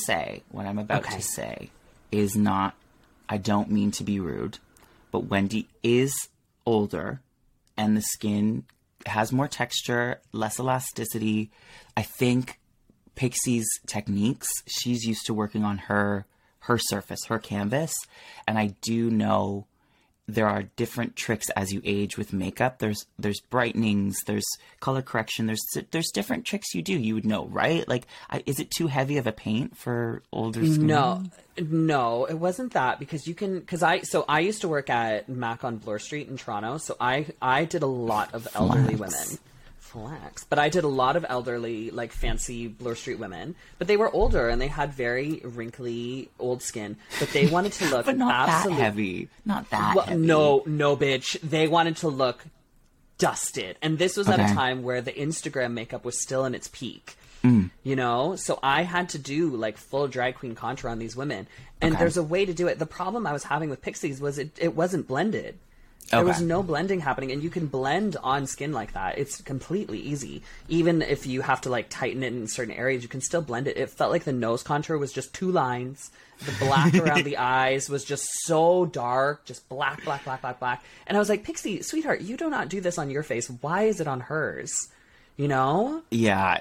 say is not, I don't mean to be rude, but Wendy is older and the skin has more texture, less elasticity. I think Pixie's techniques, she's used to working on her surface, her canvas. And I do know there are different tricks as you age with makeup. There's brightenings, there's color correction, there's different tricks you do. You would know, right? Like, is it too heavy of a paint for older skin? No, it wasn't that because I used to work at Mac on Bloor Street in Toronto, so I did a lot of elderly women. Flex. But I did a lot of elderly, like fancy Bloor Street women, but they were older and they had very wrinkly old skin, but they wanted to look But not absolute- that heavy. Not that Well, heavy. no, bitch. They wanted to look dusted. And this was at a Okay. time where the Instagram makeup was still in its peak. Mm. You know? So I had to do like full drag queen contour on these women. And Okay. there's a way to do it. The problem I was having with Pixies was it wasn't blended. There was Okay. no blending happening, and you can blend on skin like that. It's completely easy. Even if you have to like tighten it in certain areas, you can still blend it. It felt like the nose contour was just two lines. The black around the eyes was just so dark, just black. And I was like, Pixie, sweetheart, you do not do this on your face. Why is it on hers? You know? Yeah,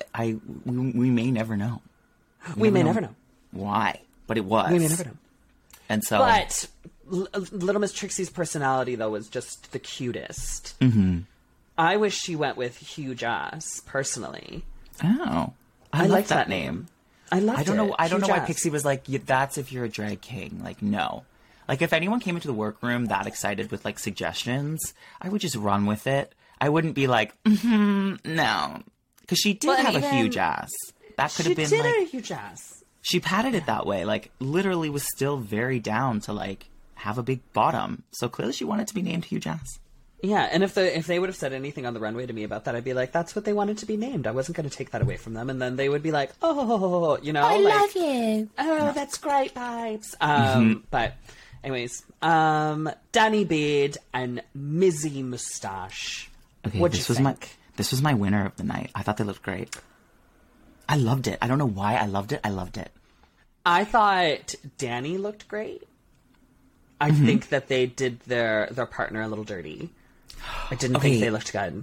we may never know. We may never know. Why, but it was. We may never know. And so, But Little Miss Trixie's personality, though, was just the cutest. Mm-hmm. I wish she went with huge ass, personally. oh, I like like that that name. I loved I don't know. it. I don't know Huge why ass. Pixie was like, yeah, that's if you're a drag king. Like, no. Like, if anyone came into the workroom that excited with like suggestions, I would just run with it. I wouldn't be like, no, because she did Well, and have a even- huge ass. That could She have been did like have a huge ass. she padded it that way. Like, literally was still very down to, like, have a big bottom. So clearly she wanted to be named Huge Ass. Yeah, and if they would have said anything on the runway to me about that, I'd be like, that's what they wanted to be named. I wasn't going to take that away from them. And then they would be like, oh, you know. I like, love you. Oh, that's great vibes. But anyways, Danny Beard and Mizzy Moustache. Okay, What'd you think? This was my winner of the night. I thought they looked great. I loved it. I don't know why I loved it. I loved it. I thought Danny looked great. I think that they did their partner a little dirty. I didn't think they looked good.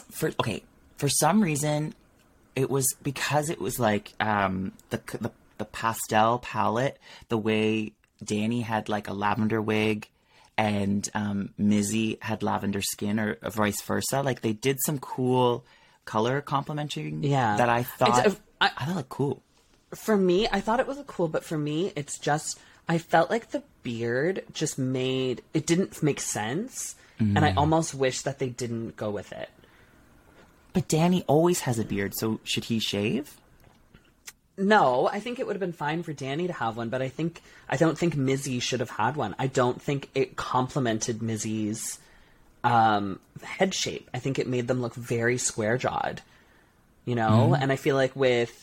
For some reason, it was because it was like the pastel palette, the way Danny had like a lavender wig and Mizzy had lavender skin, or vice versa. Like, they did some cool color complementing that I thought I looked cool. For me, I thought it was cool, but for me, it's just, I felt like the beard just it didn't make sense, and I almost wish that they didn't go with it. But Danny always has a beard, so should he shave? No, I think it would have been fine for Danny to have one, but I don't think Mizzy should have had one. I don't think it complemented Mizzy's head shape. I think it made them look very square-jawed, you know? And I feel like with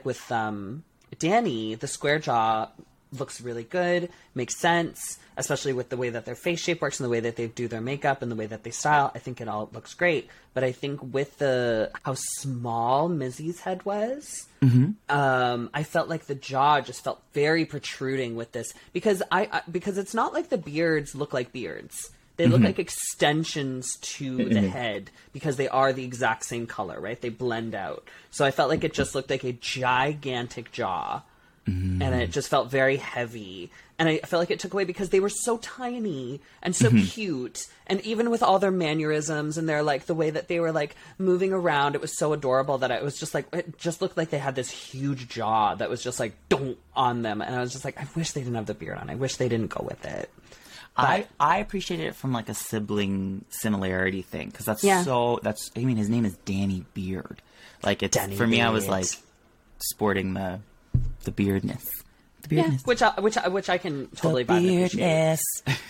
Danny, the square jaw looks really good, makes sense, especially with the way that their face shape works and the way that they do their makeup and the way that they style. I think it all looks great. But I think with how small Mizzy's head was, I felt like the jaw just felt very protruding with this, because because it's not like the beards look like beards. They look like extensions to the head, because they are the exact same color, right? They blend out. So I felt like it just looked like a gigantic jaw. And it just felt very heavy. And I felt like it took away, because they were so tiny and so cute. And even with all their mannerisms and their, like, the way that they were, like, moving around, it was so adorable that it was just, like, it just looked like they had this huge jaw that was just, like, don't on them. And I was just like, I wish they didn't have the beard on. I wish they didn't go with it. But I appreciated it from, like, a sibling similarity thing, because I mean, his name is Danny Beard. Like, it's, Danny for me, Beard. I was, like, sporting the beardness. The Yeah, beardness. which I can totally buy. Beardness.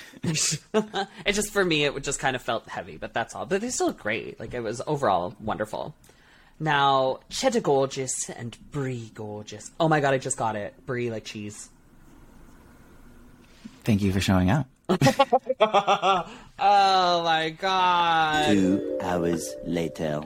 It just, for me, it just kind of felt heavy, but that's all. But they still look great. Like, it was overall wonderful. Now, Cheddar Gorgeous and Brie Gorgeous. Oh my god, I just got it. Brie like cheese. Thank you for showing up. Oh my god. 2 hours later.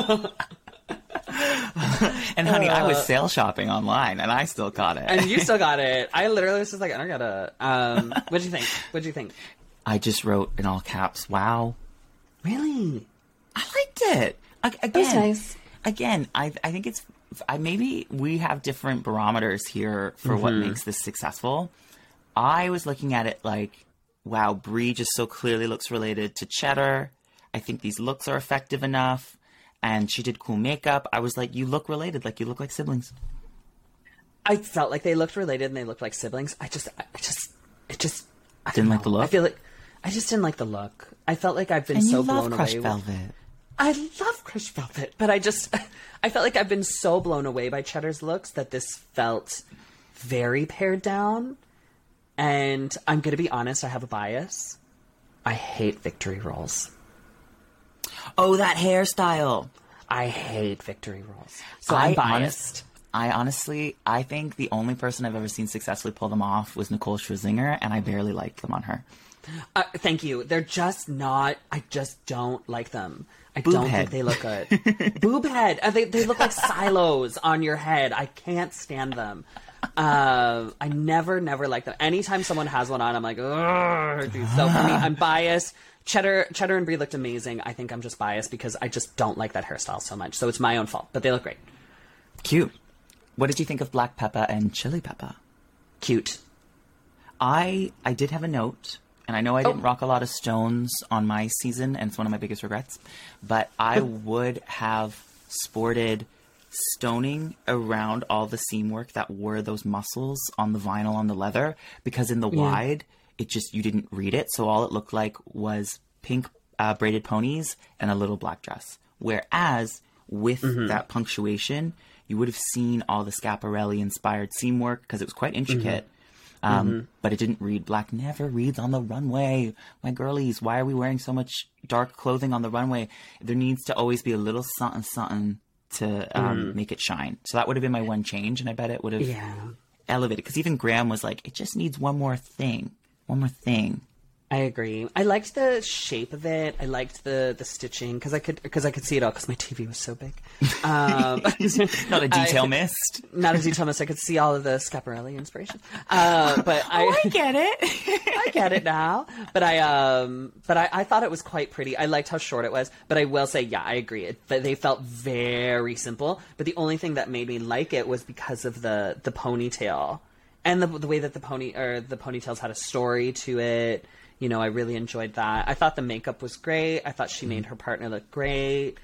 And honey, I was sale shopping online, and I still got it. And you still got it. I literally was just like, I don't gotta. What'd you think? I just wrote in all caps, wow. Really? I liked it. Again, That's nice. Again, I think it's... maybe we have different barometers here for what makes this successful. I was looking at it like, wow, Brie just so clearly looks related to Cheddar. I think these looks are effective enough. And she did cool makeup. I was like, you look related. Like, you look like siblings. I felt like they looked related and they looked like siblings. I just Didn't like the look? I feel like I just didn't like the look. I felt like I've been so blown away. Crushed Velvet. I love Crushed Velvet, but I felt like I've been so blown away by Cheddar's looks that this felt very pared down. And I'm going to be honest, I have a bias. I hate victory rolls. Oh, that hairstyle. I hate victory rolls. So I'm biased. I think the only person I've ever seen successfully pull them off was Nicole Scherzinger, and I barely liked them on her. Thank you. They're just not... I just don't like them. I Boob don't head. think they look good. Boob head. They look like silos on your head. I can't stand them. I never like them. Anytime someone has one on, I'm like, ugh. So for me, I'm biased. Cheddar and Brie looked amazing. I think I'm just biased because I just don't like that hairstyle so much. So it's my own fault, but they look great. Cute. What did you think of Black Peppa and Chili Peppa? Cute. I did have a note, and I know I didn't rock a lot of stones on my season, and it's one of my biggest regrets, but I would have sported stoning around all the seam work that were those muscles on the vinyl on the leather, because in the wide, it just, you didn't read it, so all it looked like was pink braided ponies and a little black dress. Whereas with that punctuation, you would have seen all the Schiaparelli-inspired seam work because it was quite intricate. But it didn't read. Black never reads on the runway. My girlies, why are we wearing so much dark clothing on the runway? There needs to always be a little something to make it shine. So that would have been my one change, and I bet it would have elevated. Because even Graham was like, it just needs one more thing. One more thing. I agree. I liked the shape of it. I liked the stitching because I could see it all because my TV was so big. Not a detail missed. Not a detail missed. I could see all of the Schiaparelli inspiration. But I get it. I get it now. But I thought it was quite pretty. I liked how short it was. But I will say, yeah, I agree. They felt very simple. But the only thing that made me like it was because of the ponytail and the way that the ponytails had a story to it. You know, I really enjoyed that. I thought the makeup was great. I thought she made her partner look great.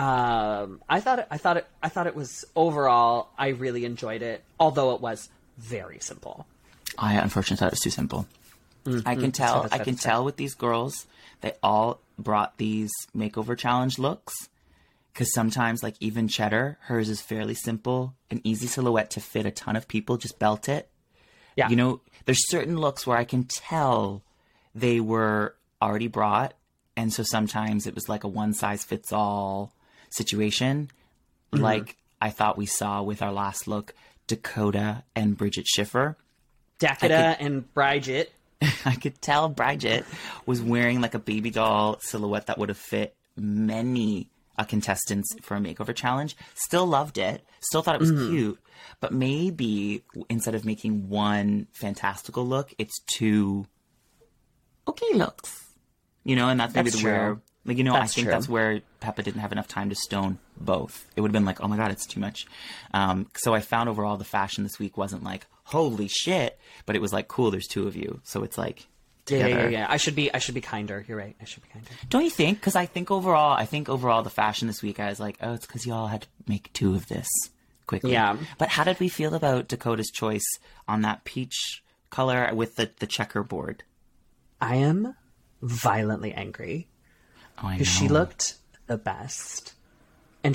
I thought it was overall. I really enjoyed it, although it was very simple. I unfortunately thought it was too simple. I can tell. I can tell with these girls, they all brought these makeover challenge looks. Because sometimes, like even Cheddar, hers is fairly simple, an easy silhouette to fit a ton of people. Just belt it. Yeah. You know, there's certain looks where I can tell they were already brought, and so sometimes it was like a one-size-fits-all situation, like I thought we saw with our last look, Dakota and Bridget Schiffer. Dakota and Bridget. I could tell Bridget was wearing like a baby doll silhouette that would have fit many contestants for a makeover challenge. Still loved it. Still thought it was cute. But maybe instead of making one fantastical look, it's two okay looks. You know, and that's maybe where, like, you know, I think that's where Peppa didn't have enough time to stone both. It would have been like, oh my God, it's too much. So I found overall the fashion this week wasn't like, holy shit, but it was like, cool, there's two of you. So it's like, together. Yeah. I should be kinder. You're right. I should be kinder. Don't you think? Because I think overall the fashion this week, I was like, oh, it's because y'all had to make two of this quickly. Yeah. But how did we feel about Dakota's choice on that peach color with the checkerboard? I am violently angry. Oh, I know. Because she looked the best. And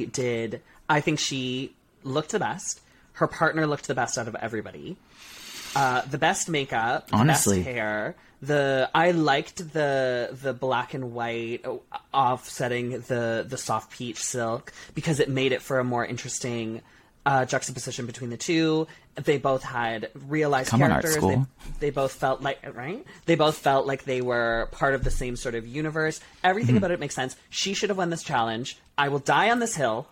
I think she looked the best. Her partner looked the best out of everybody. The best makeup, honestly, the best hair. I liked the black and white offsetting the soft peach silk because it made it for a more interesting juxtaposition between the two. They both had realized characters. They both felt like They both felt like they were part of the same sort of universe. Everything about it makes sense. She should have won this challenge. I will die on this hill.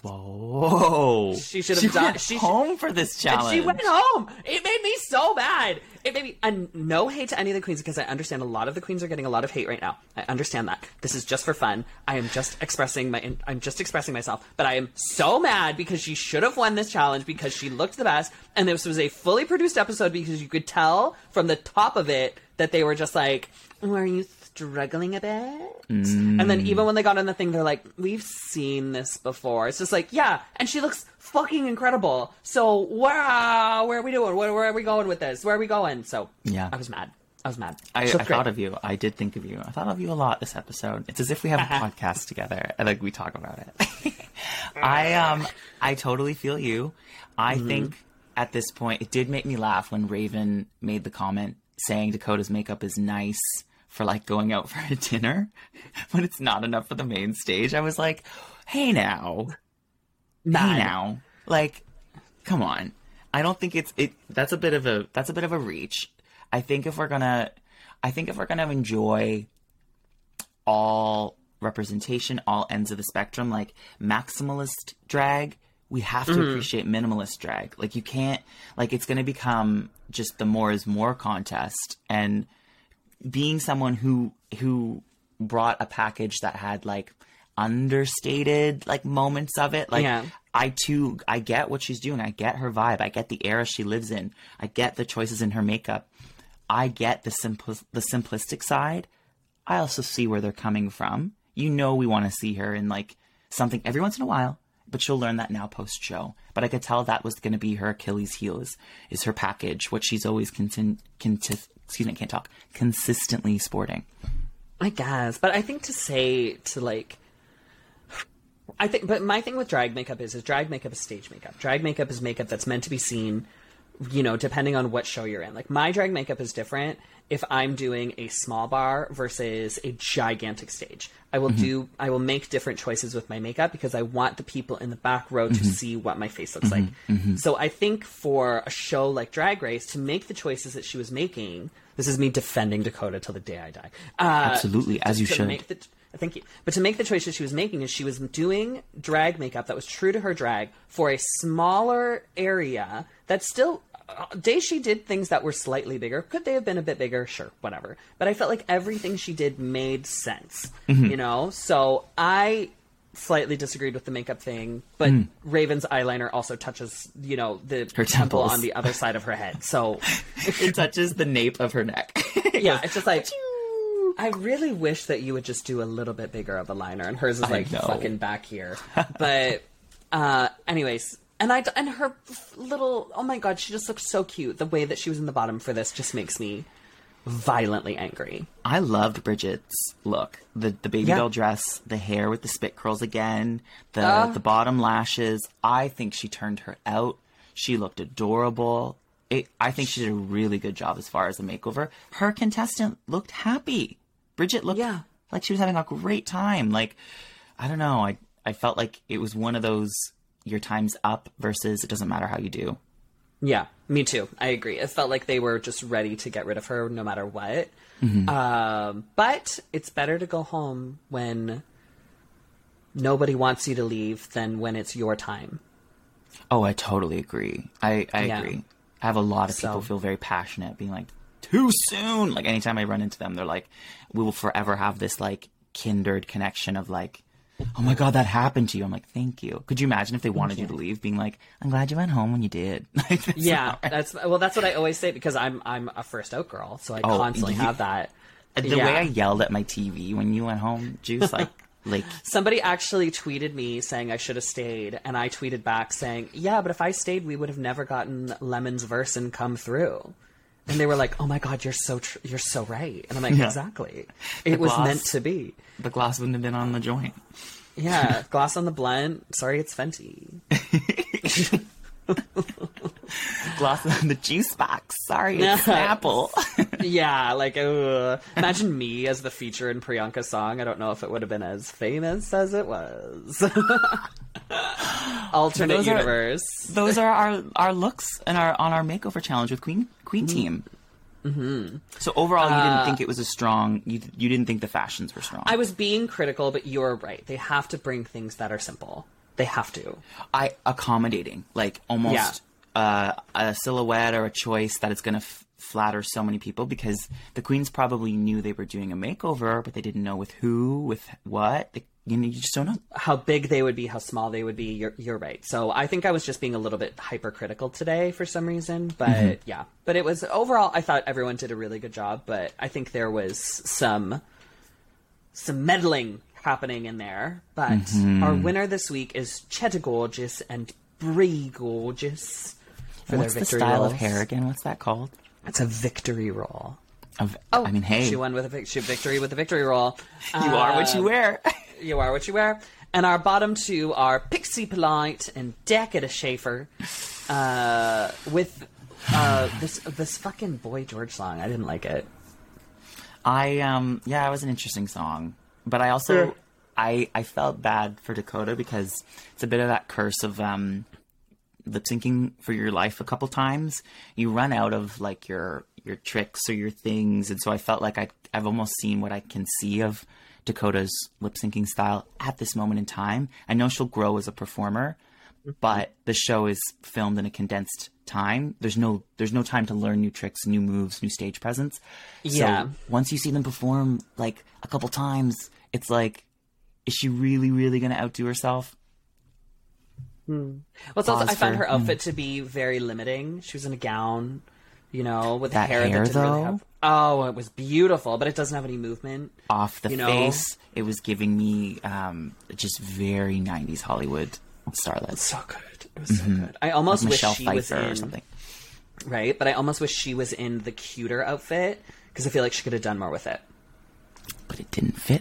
Whoa! She should have died. She went home for this challenge. And she went home. It made me so mad. It made me. And no hate to any of the queens because I understand a lot of the queens are getting a lot of hate right now. I understand that. This is just for fun. I'm just expressing myself. But I am so mad because she should have won this challenge because she looked the best. And this was a fully produced episode because you could tell from the top of it that they were just like, "Are you struggling a bit?" And then even when they got on the thing, they're like, we've seen this before. It's just like, yeah, and she looks fucking incredible. So wow, where are we doing? Where are we going with this? Where are we going? So yeah, I was mad. I thought of you. I did think of you. I thought of you a lot this episode. It's as if we have a podcast together and like we talk about it. I totally feel you. I think at this point it did make me laugh when Raven made the comment saying Dakota's makeup is nice for like going out for a dinner, but it's not enough for the main stage. I was like, hey now, like, come on. I don't think that's a bit of a reach. I think if we're gonna enjoy all representation, all ends of the spectrum, like maximalist drag, we have to appreciate minimalist drag. Like you can't, like it's gonna become just the more is more contest. And being someone who brought a package that had like understated like moments of it, like I get what she's doing. I get her vibe. I get the era she lives in. I get the choices in her makeup. I get the simplistic side. I also see where they're coming from. You know, we want to see her in like something every once in a while, but she'll learn that now post show. But I could tell that was going to be her Achilles heel is her package, what she's always consistently sporting. I guess, but I think I think, but my thing with drag makeup is drag makeup is stage makeup. Drag makeup is makeup that's meant to be seen, you know, depending on what show you're in. Like, my drag makeup is different if I'm doing a small bar versus a gigantic stage. I will make different choices with my makeup because I want the people in the back row to see what my face looks like. So I think for a show like Drag Race, to make the choices that she was making, this is me defending Dakota till the day I die. Absolutely, as you should. Thank you. But to make the choices she was making is she was doing drag makeup that was true to her drag for a smaller area that's still... days she did things that were slightly bigger. Could they have been a bit bigger? Sure, whatever. But I felt like everything she did made sense, you know? So I slightly disagreed with the makeup thing, but Raven's eyeliner also touches, you know, her temple on the other side of her head. So it touches the nape of her neck. Yeah, it's just like... I really wish that you would just do a little bit bigger of a liner, and hers is like fucking back here. But anyways, and her little, oh my god, she just looks so cute. The way that she was in the bottom for this just makes me violently angry. I loved Bridget's look. The baby doll dress, the hair with the spit curls again, the bottom lashes. I think she turned her out. She looked adorable. I think she did a really good job as far as the makeover. Her contestant looked happy. Bridget looked like she was having a great time. Like, I don't know. I felt like it was one of those, your time's up versus it doesn't matter how you do. Yeah, me too. I agree. It felt like they were just ready to get rid of her no matter what. But it's better to go home when nobody wants you to leave than when it's your time. Oh, I totally agree. I agree. I have a lot of people feel very passionate, being like, too soon. Like, anytime I run into them, they're like, we will forever have this, like, kindred connection of, like, oh my god, that happened to you. I'm like, thank you. Could you imagine if they wanted you to leave, being like, I'm glad you went home when you did? Like, that's what I always say, because I'm a first out girl, so I constantly have that. The way I yelled at my TV when you went home, Juice, like somebody actually tweeted me saying I should have stayed, and I tweeted back saying, yeah, but if I stayed, we would have never gotten Lemon's verse and come through. And they were like, oh my god, you're so right. And I'm like, exactly. It was meant to be. The glass wouldn't have been on the joint. Yeah, glass on the blunt. Sorry, it's Fenty. Glass on the juice box. Sorry, it's Snapple. Yeah, like, imagine me as the feature in Priyanka's song. I don't know if it would have been as famous as it was. Alternate universe. Those are our looks and on our makeover challenge with Queen Team. So overall, you didn't think it was a strong. You didn't think the fashions were strong. I was being critical, but you're right. They have to bring things that are simple. They have to. Accommodating, like almost a silhouette or a choice that is going to flatter so many people, because the queens probably knew they were doing a makeover, but they didn't know with who, with what. You just don't know how big they would be, how small they would be. You're right. So I think I was just being a little bit hypercritical today for some reason, but but it was overall. I thought everyone did a really good job, but I think there was some meddling happening in there. But our winner this week is Chetta Gorgeous and Brie Gorgeous. What's the style of hair again? What's that called? It's a victory roll. I mean, hey, she won with a victory with the victory roll. You are what you wear. You are what you wear. And our bottom two are Pixie Polite and Decada Schaefer, with this fucking Boy George song. I didn't like it. It was an interesting song, but I also I felt bad for Dakota, because it's a bit of that curse of lip syncing for your life a couple times. You run out of like your tricks or your things, and so I felt like I've almost seen what I can see of Dakota's lip syncing style at this moment in time. I know she'll grow as a performer, but the show is filmed in a condensed time. There's no time to learn new tricks, new moves, new stage presence. So once you see them perform like a couple times, it's like, is she really, really going to outdo herself? Well, it's also, I found her outfit to be very limiting. She was in a gown, you know, with that hair that didn't really have... Oh, it was beautiful, but it doesn't have any movement. Off the face, it was giving me just very 90s Hollywood starlet. It's so good. It was so good. I almost wish she was in... or something. Right, but I almost wish she was in the cuter outfit, because I feel like she could have done more with it. But it didn't fit.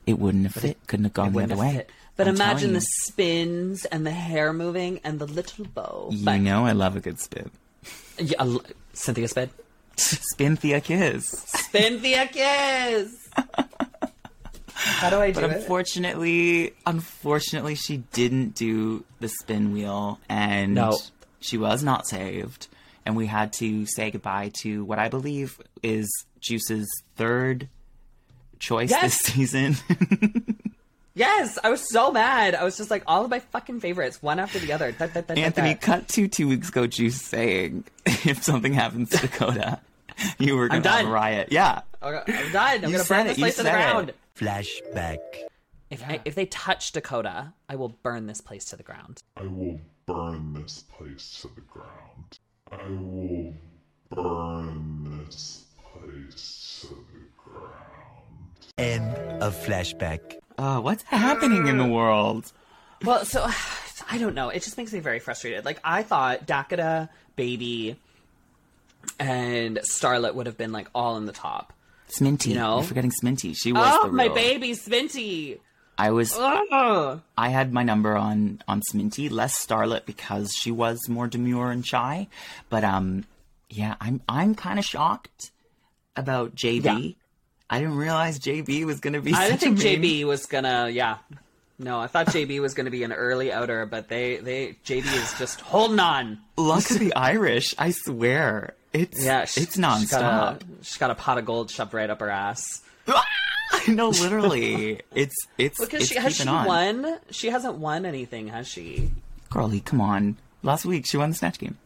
It wouldn't have fit. Couldn't have gone the other way. But I'm imagine telling the you. spins and the hair moving and the little bow. You know I love a good spin. Yeah, Cynthia Spin. Spinthia kiss. Cynthia Kiss! How do I do But it? unfortunately, she didn't do the spin wheel, and No. she was not saved. And we had to say goodbye to what I believe is Juice's third choice Yes! this season. Yes, I was so mad. I was just like, all of my fucking favorites, one after the other. Anthony, cut to 2 weeks ago, Juice saying, if something happens to Dakota, you were going to have a done. riot. Yeah. Okay, I'm done. I'm You going to said burn it, this you place to the said it. ground. Flashback. If they touch Dakota, I will burn this place to the ground. I will burn this place to the ground. I will burn this place to the ground. End of flashback. What's happening in the world? Well, so I don't know. It just makes me very frustrated. Like, I thought Dakota, Baby, and Starlet would have been like all in the top. Sminty. You know? You're forgetting Sminty. She was Oh, the my real... baby, Sminty. I had my number on Sminty, less Starlet because she was more demure and shy. But yeah, I'm kind of shocked about JB. Yeah. I didn't realize JB was gonna be. I didn't such a think main- JB was gonna. Yeah, no, I thought JB was gonna be an early outer, but JB is just holding on. Luck of the Irish, I swear. It's it's nonstop. She's got a pot of gold shoved right up her ass. I know, literally. It's Because it's has she keeping on. won? She hasn't won anything, has she? Girlie, come on. Last week she won the Snatch Game.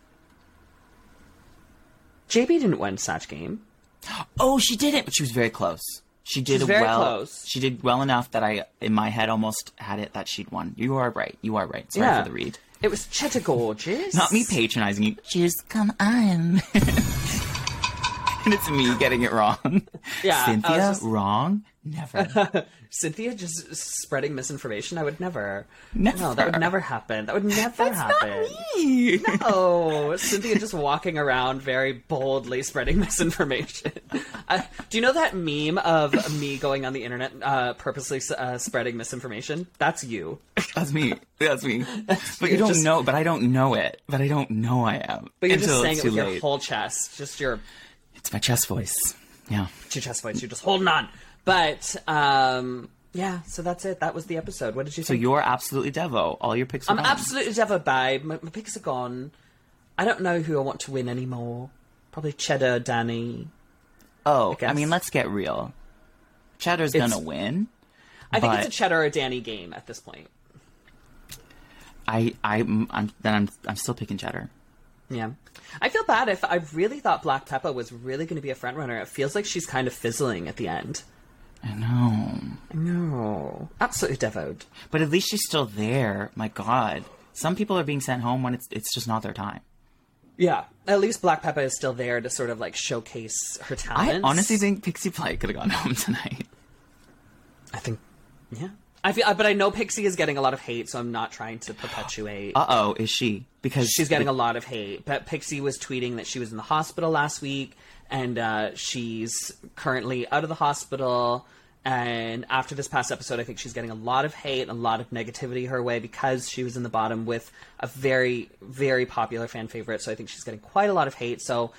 JB didn't win Snatch Game. Oh, she didn't, but she was very close. She did She's very well. close. She did well enough that I, in my head, almost had it that she'd won. You are right. You are right. Sorry Yeah. for the read. It was Chetta Gorgeous. Not me patronizing you. Just come on. And it's me getting it wrong. Yeah, I Cynthia, was just- wrong? Never. Cynthia just spreading misinformation. I would never. Never. No, that would never happen. That would never happen. Me. Oh, Cynthia just walking around very boldly spreading misinformation. Do you know that meme of me going on the internet purposely spreading misinformation? That's you. That's me. That's me. But you. you don't Just- know. But I don't know it. But I don't know I am. But you're until just saying it's it too with late. your whole chest. Just your It's my chest voice. Yeah. chest voice. You're just holding on. But, yeah, so that's it. That was the episode. What did you So think? you're absolutely Devo. All your picks are I'm gone. absolutely never babe. My picks are gone. I don't know who I want to win anymore. Probably Cheddar, Danny. Oh, guess. I mean, let's get real. Cheddar's It's- gonna win. I think it's But- a Cheddar or Danny game at this point. I'm still picking Cheddar. Yeah. I feel bad if I really thought Black Peppa was really going to be a front runner. It feels like she's kind of fizzling at the end. I know. No. Absolutely devoted. But at least she's still there. My God. Some people are being sent home when it's just not their time. Yeah. At least Black Peppa is still there to sort of like showcase her I talents. honestly think Pixie Plight could have gone home tonight. I think, yeah. I feel, but I know Pixie is getting a lot of hate, so I'm not trying to perpetuate. Uh-oh, is she? Because She's getting a lot of hate. But Pixie was tweeting that she was in the hospital last week, and she's currently out of the hospital. And after this past episode, I think she's getting a lot of hate, a lot of negativity her way because she was in the bottom with a very, very popular fan favorite. So I think she's getting quite a lot of hate. So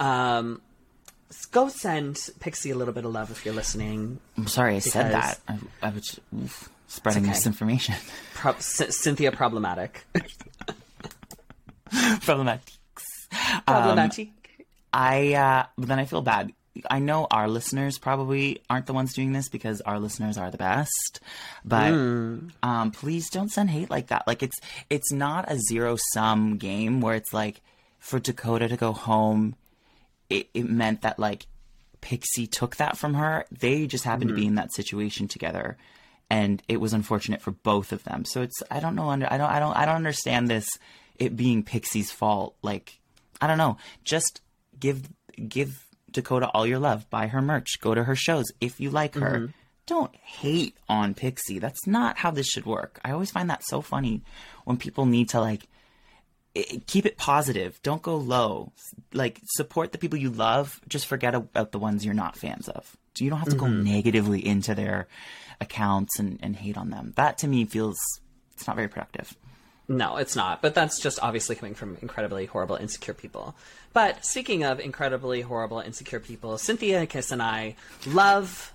go send Pixie a little bit of love if you're listening. I'm sorry I said because- that. I was spreading okay. misinformation. Cynthia problematic. Problematic. Problematic. But then I feel bad. I know our listeners probably aren't the ones doing this because our listeners are the best. But please don't send hate like that. Like it's not a zero-sum game where it's like for Dakota to go home, it meant that like Pixie took that from her. They just happened to be in that situation together, and it was unfortunate for both of them. So it's I don't understand this it being Pixie's fault. Like I don't know. Just give Dakota all your love. Buy her merch. Go to her shows if you like her. Don't hate on Pixie. That's not how this should work. I always find that so funny when people need to like keep it positive. Don't go low. Like support the people you love. Just forget about the ones you're not fans of. You don't have to go negatively into their accounts and hate on them. That to me feels, it's not very productive. No, it's not. But that's just obviously coming from incredibly horrible, insecure people. But speaking of incredibly horrible, insecure people, Cynthia Kiss and I love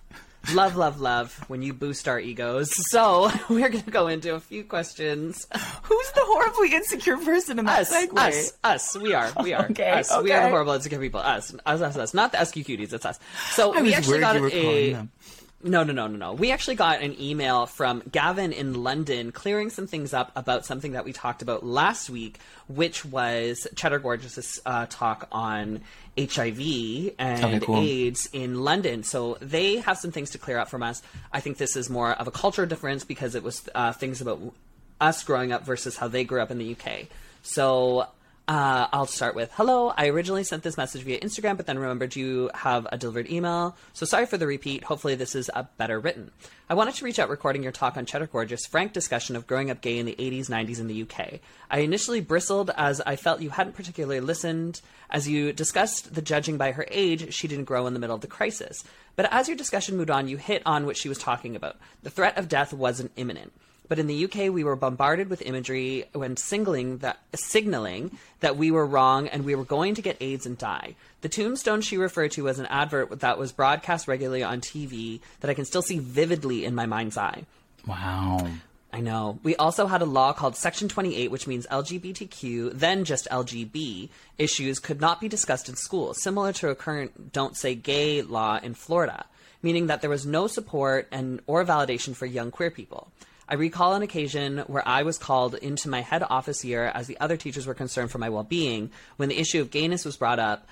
when you boost our egos. So we're going to go into a few questions. Who's the horribly insecure person in that segue? Us. We are. Okay, us. okay. We are the horrible, insecure people. Us. Not the SQ cuties. It's us. So I we was actually worried got you were calling them. No. We actually got an email from Gavin in London clearing some things up about something that we talked about last week, which was Cheddar Gorgeous's talk on HIV and AIDS in London. So they have some things to clear up from us. I think this is more of a culture difference because it was things about us growing up versus how they grew up in the UK. So I'll start with, hello, I originally sent this message via Instagram, but then remembered you have a delivered email. So sorry for the repeat. Hopefully this is better written. I wanted to reach out recording your talk on Cheddar Gorgeous, frank discussion of growing up gay in the 80s, 90s in the UK. I initially bristled as I felt you hadn't particularly listened. As you discussed the judging by her age, she didn't grow in the middle of the crisis. But as your discussion moved on, you hit on what she was talking about. The threat of death wasn't imminent. But in the UK, we were bombarded with imagery when signaling that we were wrong and we were going to get AIDS and die. The tombstone she referred to was an advert that was broadcast regularly on TV that I can still see vividly in my mind's eye. Wow. I know. We also had a law called Section 28, which means LGBTQ, then just LGB, issues could not be discussed in school, similar to a current Don't Say Gay law in Florida, meaning that there was no support or validation for young queer people. I recall an occasion where I was called into my head office year as the other teachers were concerned for my well-being. When the issue of gayness was brought up,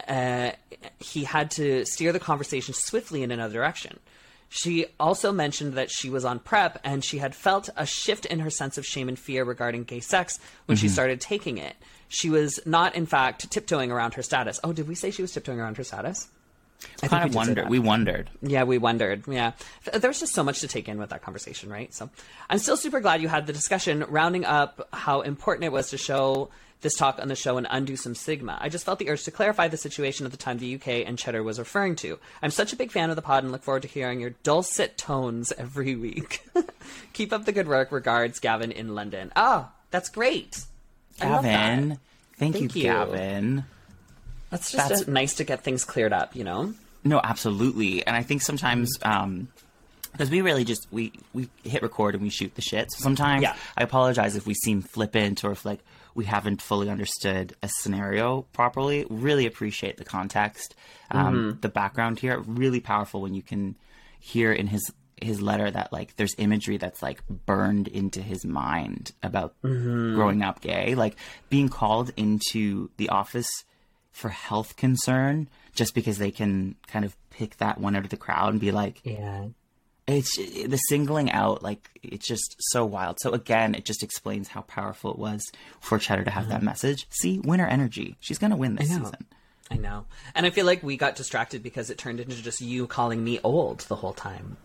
he had to steer the conversation swiftly in another direction. She also mentioned that she was on PrEP and she had felt a shift in her sense of shame and fear regarding gay sex when she started taking it. She was not, in fact, tiptoeing around her status. Oh, did we say she was tiptoeing around her status? I kind of wondered. We wondered. Yeah, we wondered. Yeah. There was just so much to take in with that conversation, right? So I'm still super glad you had the discussion, rounding up how important it was to show this talk on the show and undo some stigma. I just felt the urge to clarify the situation at the time the UK and Cheddar was referring to. I'm such a big fan of the pod and look forward to hearing your dulcet tones every week. Keep up the good work. Regards, Gavin in London. Oh, that's great. Gavin. Thank you, Gavin. That's just nice to get things cleared up, you know? No, absolutely. And I think sometimes, because we really just, we hit record and we shoot the shit. So sometimes I apologize if we seem flippant or if like we haven't fully understood a scenario properly. Really appreciate the context, the background here. Really powerful when you can hear in his letter that like there's imagery that's like burned into his mind about growing up gay, like being called into the office for health concern just because they can kind of pick that one out of the crowd and be like, it's the singling out, like it's just so wild. So again, it just explains how powerful it was for Cheddar to have that message. See, winner energy. She's going to win this season. I know. And I feel like we got distracted because it turned into just you calling me old the whole time.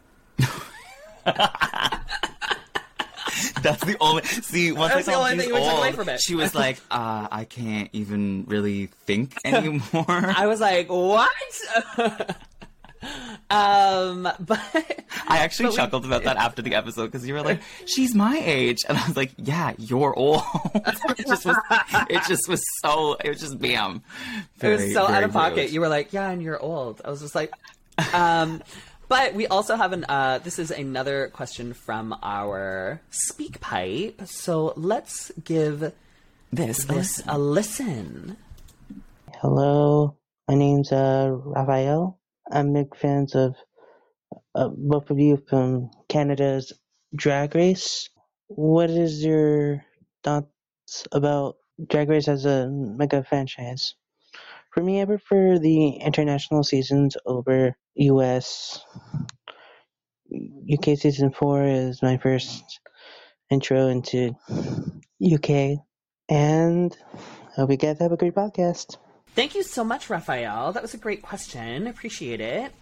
That's the only. See, once I told she's old, she was like, I can't even really think anymore. I was like, what? But I actually chuckled about that after the episode because you were like, she's my age, and I was like, yeah, you're old. It just was bam. It was so out of pocket. You were like, yeah, and you're old. I was just like, But we also have this is another question from our speak pipe. So let's give this a listen. Hello, my name's Raphael. I'm big fans of both of you from Canada's Drag Race. What is your thoughts about Drag Race as a mega franchise? For me, I prefer the international seasons over US. UK season 4 is my first intro into UK. And I hope you guys have a great podcast. Thank you so much, Raphael. That was a great question. Appreciate it.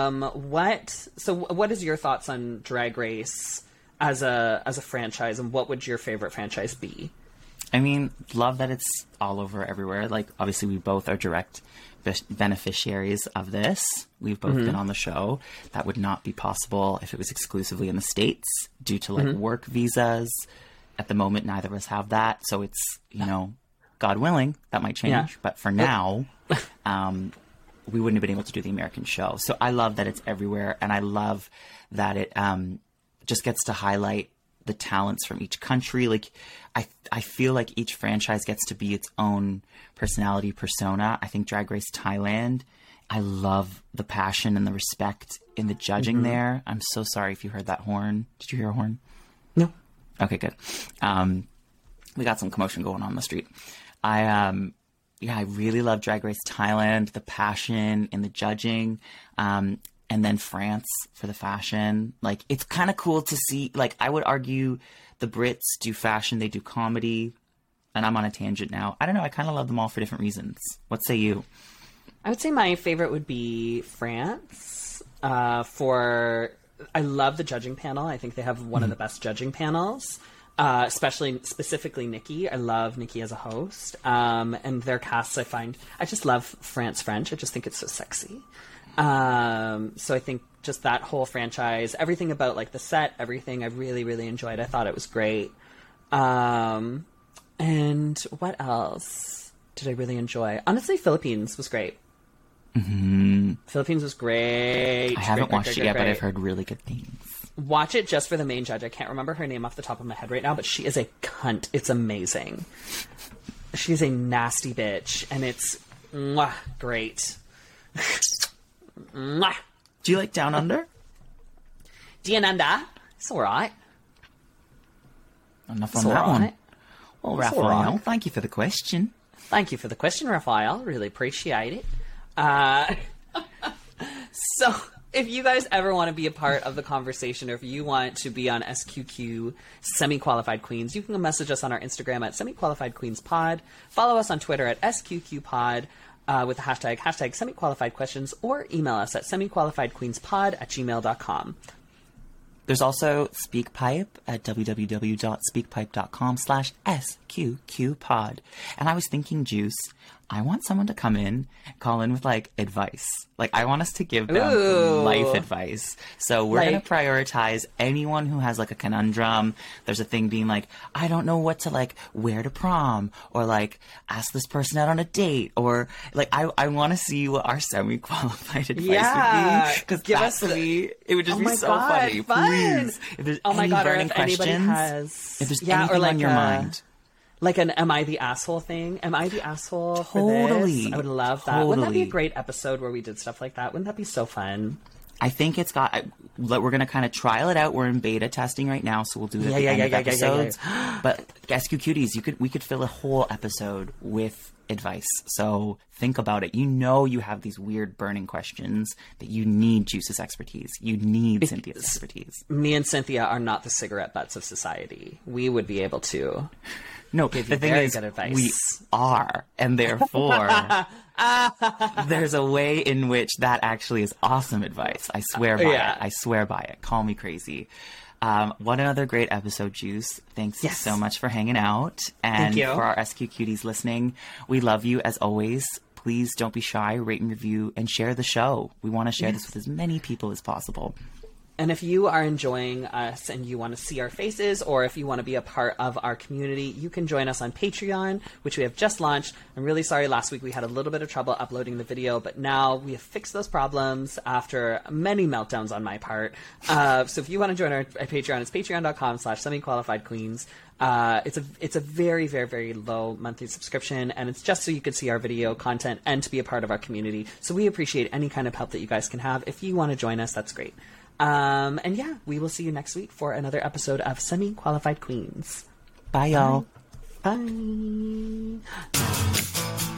What is your thoughts on Drag Race as a franchise, and what would your favorite franchise be? I mean, love that it's all over everywhere. Like, obviously, we both are direct beneficiaries of this. We've both been on the show. That would not be possible if it was exclusively in the States due to like work visas. At the moment, neither of us have that. So it's, you know, God willing, that might change. Yeah. But for now, we wouldn't have been able to do the American show. So I love that it's everywhere. And I love that it just gets to highlight the talents from each country. Like, I feel like each franchise gets to be its own personality persona. I think Drag Race Thailand, I love the passion and the respect in the judging there. I'm so sorry if you heard that horn. Did you hear a horn? No. Okay, good. We got some commotion going on the street. I really love Drag Race Thailand, the passion in the judging. And then France for the fashion. Like, it's kind of cool to see, like, I would argue the Brits do fashion, they do comedy, and I'm on a tangent now. I don't know, I kind of love them all for different reasons. What say you? I would say my favorite would be France. I love the judging panel. I think they have one of the best judging panels. Specifically Nikki. I love Nikki as a host. And their casts, I just love France French. I just think it's so sexy. So I think just that whole franchise, everything about like the set, everything I really, really enjoyed. I thought it was great. And what else did I really enjoy? Honestly, Philippines was great. Philippines was great. I haven't watched it yet, but I've heard really good things. Watch it just for the main judge. I can't remember her name off the top of my head right now, but she is a cunt. It's amazing. She's a nasty bitch, and it's great. Mwah. Do you like Down Under? Down Under? It's all right. Enough on that one. Well, Raphael, thank you for the question. Thank you for the question, Raphael. Really appreciate it. So, if you guys ever want to be a part of the conversation, or if you want to be on SQQ Semi-Qualified Queens, you can message us on our Instagram at Semi-Qualified Queens Pod. Follow us on Twitter at SQQ Pod. With the hashtag semi-qualified questions, or email us at semiqualifiedqueenspod@gmail.com. There's also SpeakPipe at www.speakpipe.com/SQQpod. And I was thinking, Juice, I want someone to come in, call in with, like, advice. Like, I want us to give them life advice. So we're going to prioritize anyone who has, like, a conundrum. There's a thing being like, I don't know what to, like, wear to prom, or, like, ask this person out on a date, or, like, I want to see what our semi-qualified advice would be. Because that, to me, it would just be so funny. Please. If there's any burning questions, if there's anything on your mind. Like an "Am I the asshole" thing? Am I the asshole Totally. for this? I would love that. Wouldn't that be a great episode where we did stuff like that? Wouldn't that be so fun? I think it's got... We're going to kind of trial it out. We're in beta testing right now, so we'll do it at the end of episodes. But SQ Cuties, we could fill a whole episode with advice. So think about it. You know you have these weird burning questions that you need Juice's expertise. You need Cynthia's expertise. Me and Cynthia are not the cigarette butts of society. We would be able to... No, the thing is, we are, and therefore, there's a way in which that actually is awesome advice. I swear by it. I swear by it. Call me crazy. What another great episode, Juice. Thanks so much for hanging out. And for our SQ Cuties listening, we love you as always. Please don't be shy, rate and review, and share the show. We want to share this with as many people as possible. And if you are enjoying us and you want to see our faces, or if you want to be a part of our community, you can join us on Patreon, which we have just launched. I'm really sorry last week we had a little bit of trouble uploading the video, but now we have fixed those problems after many meltdowns on my part. So if you want to join our Patreon, it's patreon.com/semi-qualified-queens. It's a very, very, very low monthly subscription, and it's just so you can see our video content and to be a part of our community. So we appreciate any kind of help that you guys can have. If you want to join us, that's great. And yeah, we will see you next week for another episode of Semi-Qualified Queens. Bye, y'all. Bye.